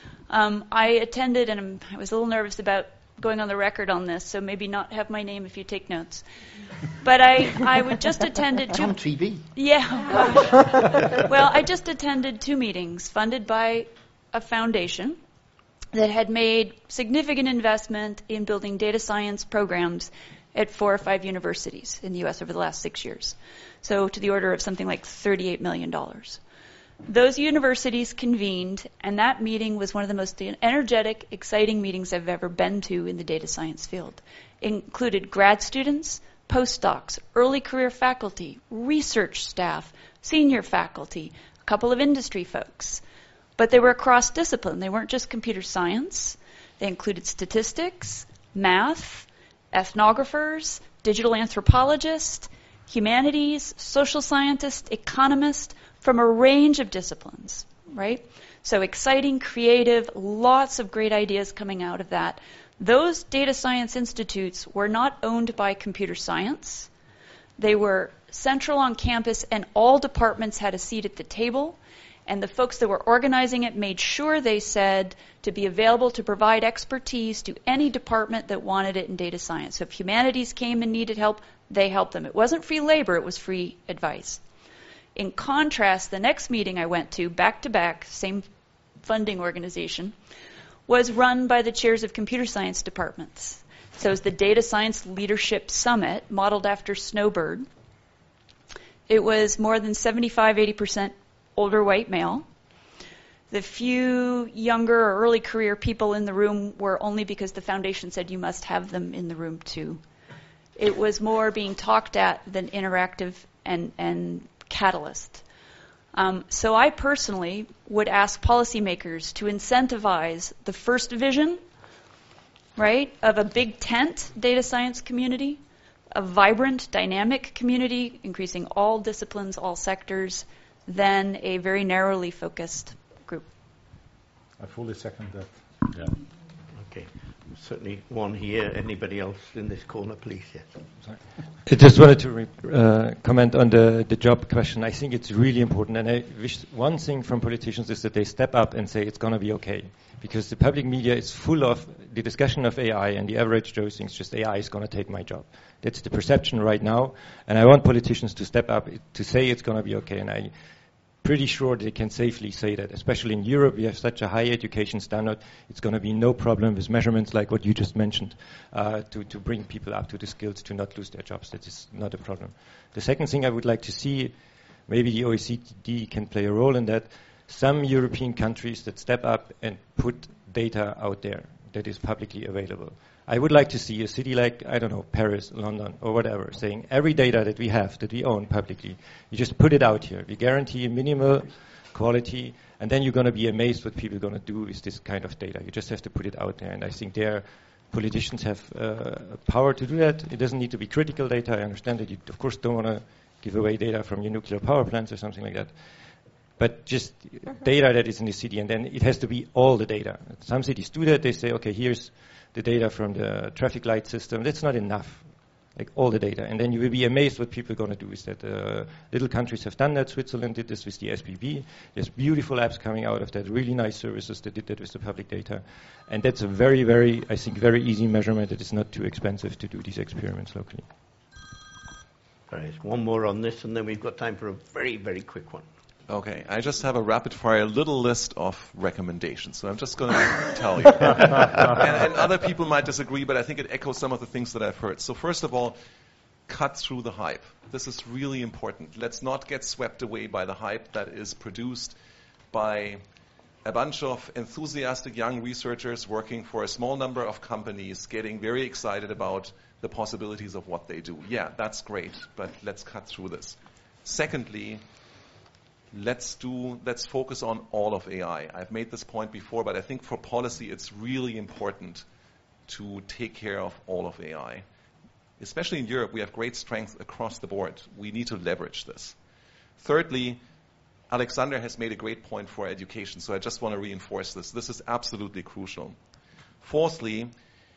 I attended, and I was a little nervous about going on the record on this, so maybe not have my name if you take notes. But I would just attended on TV. Yeah. Gosh. Well, I just attended 2 meetings funded by a foundation that had made significant investment in building data science programs at 4 or 5 universities in the U.S. over the last 6 years. So to the order of something like $38 million. Those universities convened, and that meeting was one of the most energetic, exciting meetings I've ever been to in the data science field. It included grad students, postdocs, early career faculty, research staff, senior faculty, a couple of industry folks. But they were across discipline. They weren't just computer science. They included statistics, math, ethnographers, digital anthropologists, humanities, social scientists, economists, from a range of disciplines, right? So exciting, creative, lots of great ideas coming out of that. Those data science institutes were not owned by computer science. They were central on campus, and all departments had a seat at the table. And the folks that were organizing it made sure they said to be available to provide expertise to any department that wanted it in data science. So if humanities came and needed help, they helped them. It wasn't free labor, it was free advice. In contrast, the next meeting I went to, back-to-back, same funding organization, was run by the chairs of computer science departments. So it was the Data Science Leadership Summit, modeled after Snowbird. It was more than 75-80% older white male. The few younger or early career people in the room were only because the foundation said you must have them in the room too. It was more being talked at than interactive and catalyst. So I personally would ask policymakers to incentivize the first vision, right, of a big tent data science community, a vibrant, dynamic community, increasing all disciplines, all sectors, than a very narrowly focused group. I fully second that. Yeah. Okay. Certainly one here. Anybody else in this corner, please? Yes. Sorry. I just wanted to comment on the job question. I think it's really important, and I wish one thing from politicians is that they step up and say it's going to be okay. Because the public media is full of the discussion of AI, and the average Joe thinks just AI is going to take my job. That's the perception right now, and I want politicians to step up to say it's going to be okay, and I'm pretty sure they can safely say that. Especially in Europe, we have such a high education standard, it's going to be no problem with measurements like what you just mentioned to bring people up to the skills to not lose their jobs. That is not a problem. The second thing I would like to see, maybe the OECD can play a role in that, some European countries that step up and put data out there that is publicly available. I would like to see a city like, I don't know, Paris, London, or whatever, saying every data that we have, that we own publicly, you just put it out here. We guarantee minimal quality, and then you're going to be amazed what people are going to do with this kind of data. You just have to put it out there, and I think politicians have power to do that. It doesn't need to be critical data. I understand that you, of course, don't want to give away data from your nuclear power plants or something like that. But just data that is in the city, and then it has to be all the data. Some cities do that. They say, okay, here's the data from the traffic light system. That's not enough, like all the data. And then you will be amazed what people are going to do with that. Little countries have done that. Switzerland did this with the SBB. There's beautiful apps coming out of that, really nice services that did that with the public data. And that's a very, very, I think, very easy measurement that is not too expensive to do these experiments locally. All right, one more on this, and then we've got time for a very, very quick one. Okay, I just have a rapid-fire little list of recommendations, so I'm just going to tell you. and other people might disagree, but I think it echoes some of the things that I've heard. So first of all, cut through the hype. This is really important. Let's not get swept away by the hype that is produced by a bunch of enthusiastic young researchers working for a small number of companies getting very excited about the possibilities of what they do. Yeah, that's great, but let's cut through this. Secondly, let's focus on all of AI. I've made this point before, but I think for policy it's really important to take care of all of AI. Especially in Europe, we have great strength across the board. We need to leverage this. Thirdly, Alexander has made a great point for education, so I just want to reinforce this. This is absolutely crucial. Fourthly,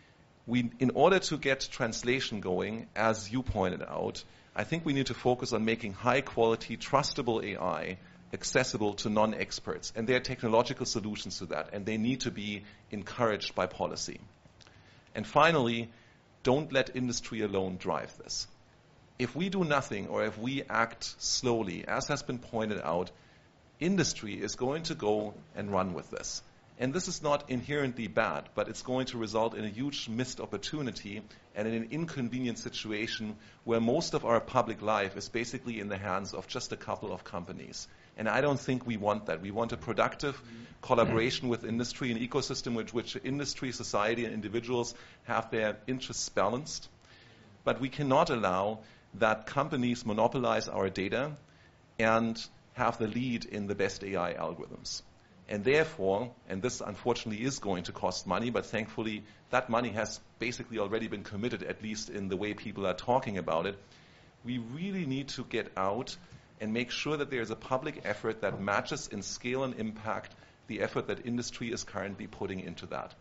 in order to get translation going, as you pointed out, I think we need to focus on making high-quality, trustable AI accessible to non-experts. And there are technological solutions to that, and they need to be encouraged by policy. And finally, don't let industry alone drive this. If we do nothing or if we act slowly, as has been pointed out, industry is going to go and run with this. And this is not inherently bad, but it's going to result in a huge missed opportunity and in an inconvenient situation where most of our public life is basically in the hands of just a couple of companies. And I don't think we want that. We want a productive collaboration with industry, an ecosystem which industry, society, and individuals have their interests balanced. But we cannot allow that companies monopolize our data and have the lead in the best AI algorithms. And therefore, and this unfortunately is going to cost money, but thankfully that money has basically already been committed, at least in the way people are talking about it, we really need to get out and make sure that there is a public effort that matches in scale and impact the effort that industry is currently putting into that.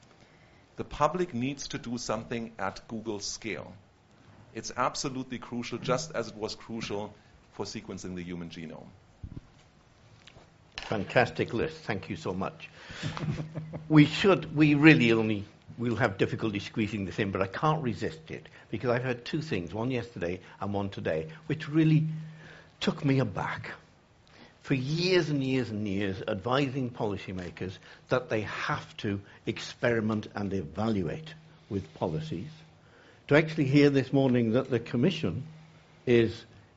The public needs to do something at Google's scale. It's absolutely crucial, just as it was crucial for sequencing the human genome. Fantastic list. Thank you so much. We'll have difficulty squeezing this in, but I can't resist it because I've heard two things, one yesterday and one today, which really took me aback. For years and years and years, advising policymakers that they have to experiment and evaluate with policies, to actually hear this morning that the Commission there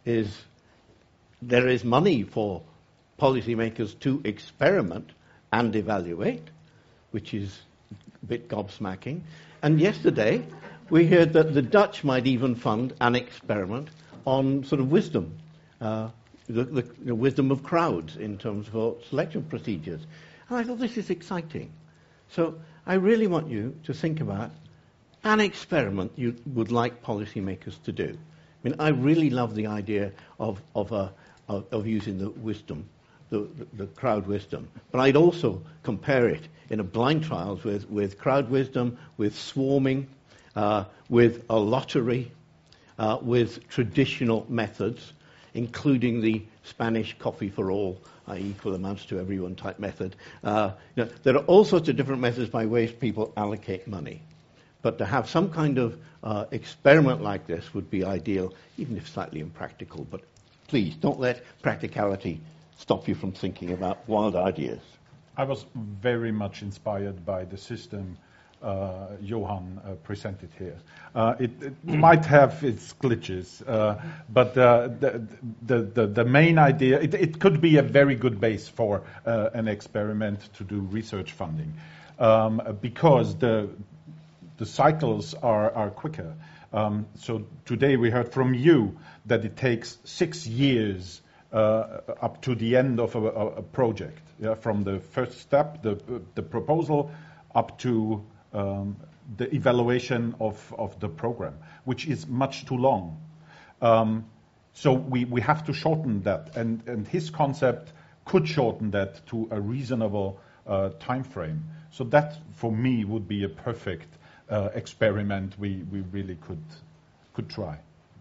is money for policymakers to experiment and evaluate, which is a bit gobsmacking. And yesterday, we heard that the Dutch might even fund an experiment on sort of wisdom, the wisdom of crowds in terms of selection procedures. And I thought, this is exciting. So I really want you to think about an experiment you would like policymakers to do. I mean, I really love the idea of using the wisdom, the crowd wisdom. But I'd also compare it in a blind trials with crowd wisdom, with swarming, with a lottery, with traditional methods, including the Spanish coffee for all, equal amounts to everyone type method. There are all sorts of different methods by which people allocate money. But to have some kind of experiment like this would be ideal, even if slightly impractical. But please, don't let practicality stop you from thinking about wild ideas. I was very much inspired by the system Johan presented here. It might have its glitches, but the main idea, it could be a very good base for an experiment to do research funding, because the cycles are quicker. So today we heard from you that it takes 6 years up to the end of a project, from the first step, the proposal, up to the evaluation of the program, which is much too long. So we have to shorten that, and his concept could shorten that to a reasonable time frame. So that, for me, would be a perfect experiment we really could try.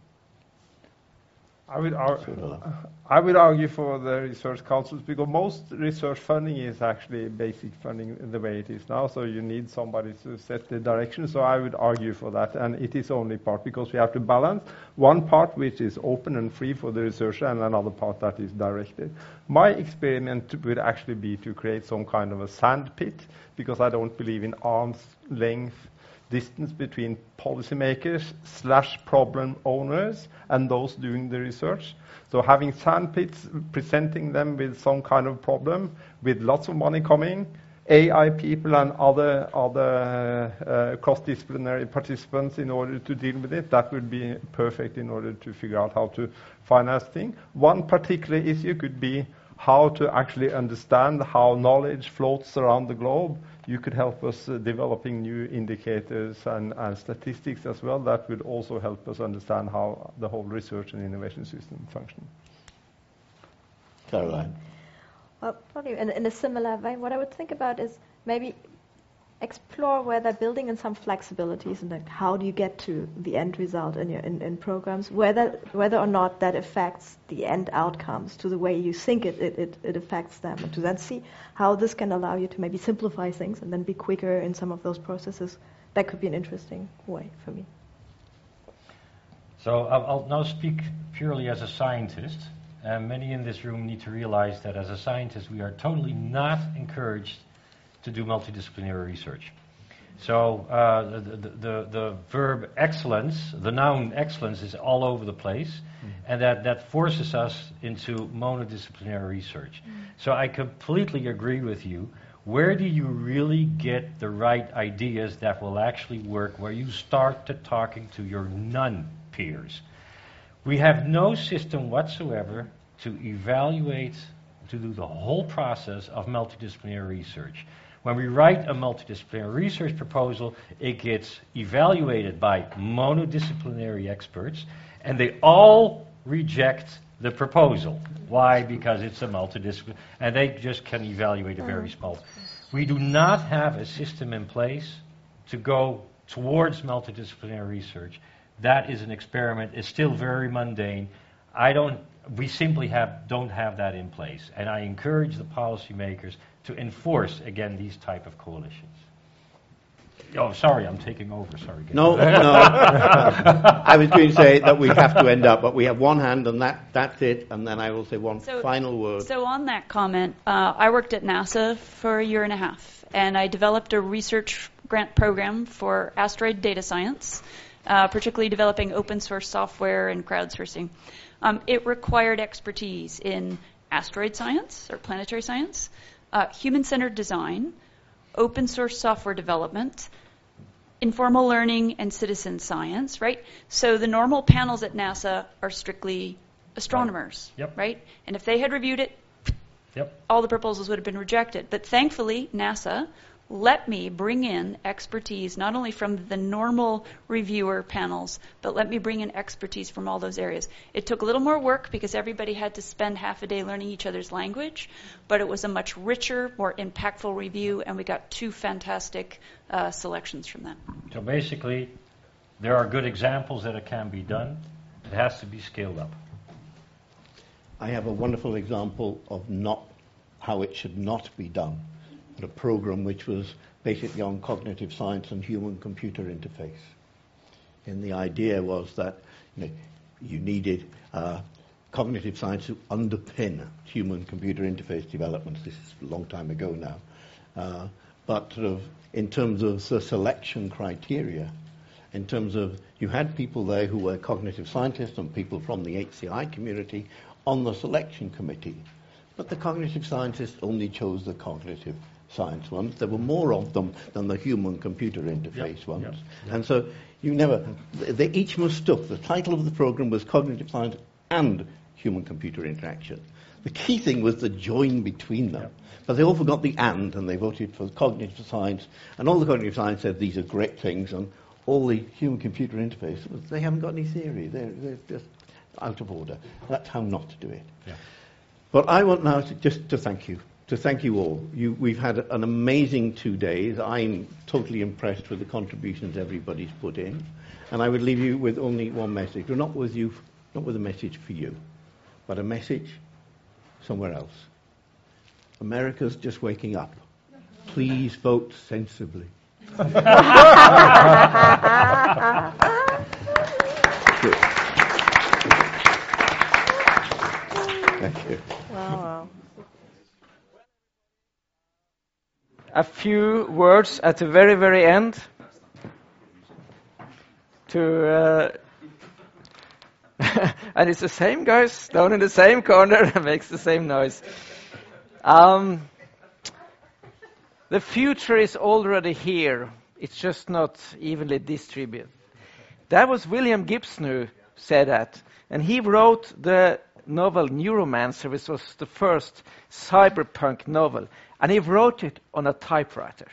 I would argue for the research councils, because most research funding is actually basic funding the way it is now, so you need somebody to set the direction. So I would argue for that, and it is only part, because we have to balance one part which is open and free for the researcher and another part that is directed. My experiment would actually be to create some kind of a sand pit, because I don't believe in arm's length distance between policymakers / problem owners and those doing the research. So having sandpits, presenting them with some kind of problem, with lots of money coming, AI people and other cross-disciplinary participants in order to deal with it, that would be perfect in order to figure out how to finance things. One particular issue could be how to actually understand how knowledge floats around the globe. You could help us developing new indicators and statistics as well. That would also help us understand how the whole research and innovation system functions. Caroline. Well, probably in a similar way, what I would think about is maybe explore where they're building in some flexibilities and like how do you get to the end result in programs, whether or not that affects the end outcomes to the way you think it affects them, and to then see how this can allow you to maybe simplify things and then be quicker in some of those processes. That could be an interesting way for me. So I'll now speak purely as a scientist. Many in this room need to realize that as a scientist we are totally not encouraged to do multidisciplinary research. So the verb excellence, the noun excellence, is all over the place, and that forces us into monodisciplinary research. So I completely agree with you. Where do you really get the right ideas that will actually work, where you start to talking to your non-peers? We have no system whatsoever to evaluate, to do the whole process of multidisciplinary research. When we write a multidisciplinary research proposal, it gets evaluated by monodisciplinary experts, and they all reject the proposal. Why? Because it's a multidisciplinary, and they just can evaluate a very small. We do not have a system in place to go towards multidisciplinary research. That is an experiment. It's still very mundane. We simply don't have that in place. And I encourage the policymakers to enforce, again, these type of coalitions. Oh, sorry, I'm taking over. Sorry. No. I was going to say that we have to end up, but we have one hand, and that's it. And then I will say one final word. So on that comment, I worked at NASA for a year and a half, and I developed a research grant program for asteroid data science, particularly developing open source software and crowdsourcing. It required expertise in asteroid science or planetary science, human-centered design, open source software development, informal learning, and citizen science, right? So the normal panels at NASA are strictly astronomers, right? And if they had reviewed it, all the proposals would have been rejected. But thankfully, NASA let me bring in expertise, not only from the normal reviewer panels, but let me bring in expertise from all those areas. It took a little more work because everybody had to spend half a day learning each other's language, but it was a much richer, more impactful review, and we got 2 fantastic selections from that. So basically, there are good examples that it can be done. It has to be scaled up. I have a wonderful example of how it should not be done. A program which was basically on cognitive science and human-computer interface. And the idea was that you needed cognitive science to underpin human-computer interface developments. This is a long time ago now. But sort of in terms of the selection criteria, in terms of you had people there who were cognitive scientists and people from the HCI community on the selection committee. But the cognitive scientists only chose the cognitive science ones. There were more of them than the human-computer interface ones. And so they each mistook. The title of the program was Cognitive Science and Human-Computer Interaction. The key thing was the join between them. But they all forgot the and they voted for cognitive science. And all the cognitive science said these are great things, and all the human-computer interface, they haven't got any theory. They're just out of order. That's how not to do it. But I want now to thank you. To thank you all. We've had an amazing 2 days. I'm totally impressed with the contributions everybody's put in. And I would leave you with only one message. Well, not with a message for you, but a message somewhere else. America's just waking up. Please vote sensibly. Good. Thank you. Wow. A few words at the very, very end. and it's the same guys down in the same corner and makes the same noise. The future is already here. It's just not evenly distributed. That was William Gibson who said that. And he wrote the novel Neuromancer, which was the first cyberpunk novel. And he wrote it on a typewriter.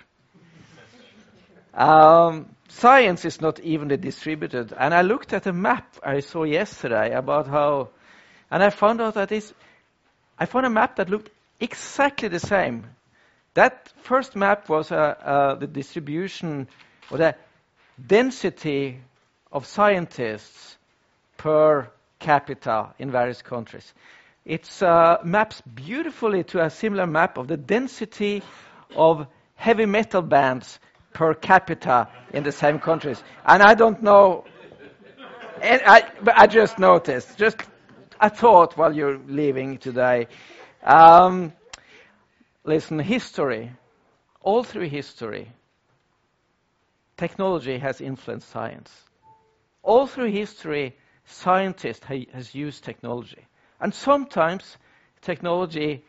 Science is not evenly distributed. And I looked at a map I saw yesterday about how... And I found out that I found a map that looked exactly the same. That first map was the distribution or the density of scientists per capita in various countries. It maps beautifully to a similar map of the density of heavy metal bands per capita in the same countries. And I don't know, but I just noticed, just a thought while you're leaving today. Listen, history, all through history, technology has influenced science. All through history, scientists has used technology. And sometimes technology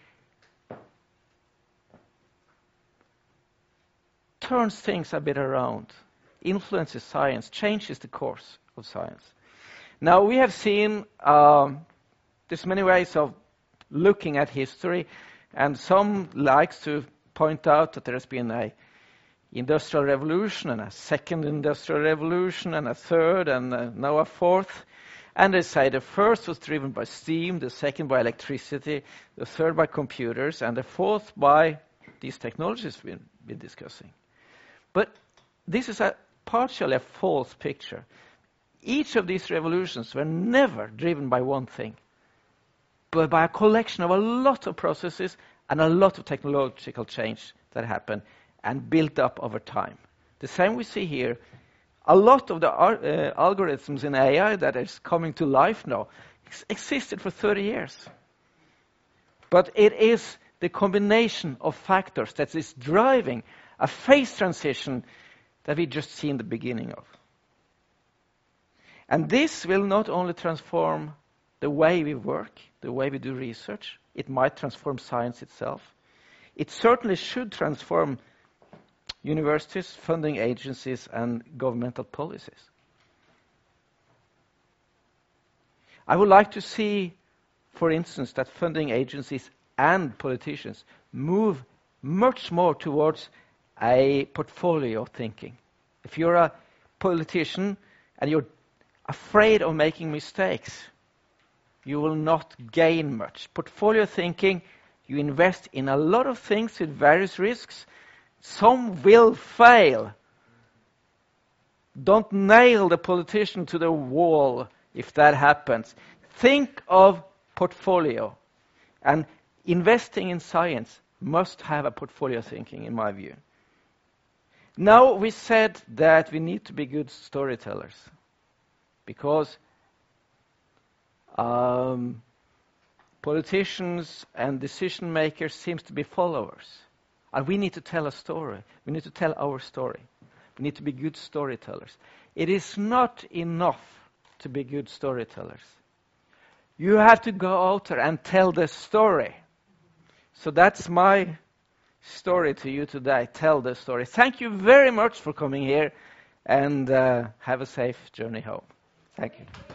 turns things a bit around, influences science, changes the course of science. Now, we have seen there's many ways of looking at history, and some likes to point out that there has been an industrial revolution and a second industrial revolution and a third and now a fourth. And they say the first was driven by steam, the second by electricity, the third by computers, and the fourth by these technologies we've been discussing. But this is partially a false picture. Each of these revolutions were never driven by one thing, but by a collection of a lot of processes and a lot of technological change that happened and built up over time. The same we see here. A lot of the algorithms in AI that is coming to life now existed for 30 years. But it is the combination of factors that is driving a phase transition that we just see in the beginning of. And this will not only transform the way we work, the way we do research, it might transform science itself. It certainly should transform universities, funding agencies, and governmental policies. I would like to see, for instance, that funding agencies and politicians move much more towards a portfolio thinking. If you're a politician and you're afraid of making mistakes, you will not gain much. Portfolio thinking, you invest in a lot of things with various risks. Some will fail. Don't nail the politician to the wall if that happens. Think of portfolio. And investing in science must have a portfolio thinking, in my view. Now, we said that we need to be good storytellers because politicians and decision makers seem to be followers. And we need to tell a story. We need to tell our story. We need to be good storytellers. It is not enough to be good storytellers. You have to go out there and tell the story. So that's my story to you today. Tell the story. Thank you very much for coming here, and have a safe journey home. Thank you.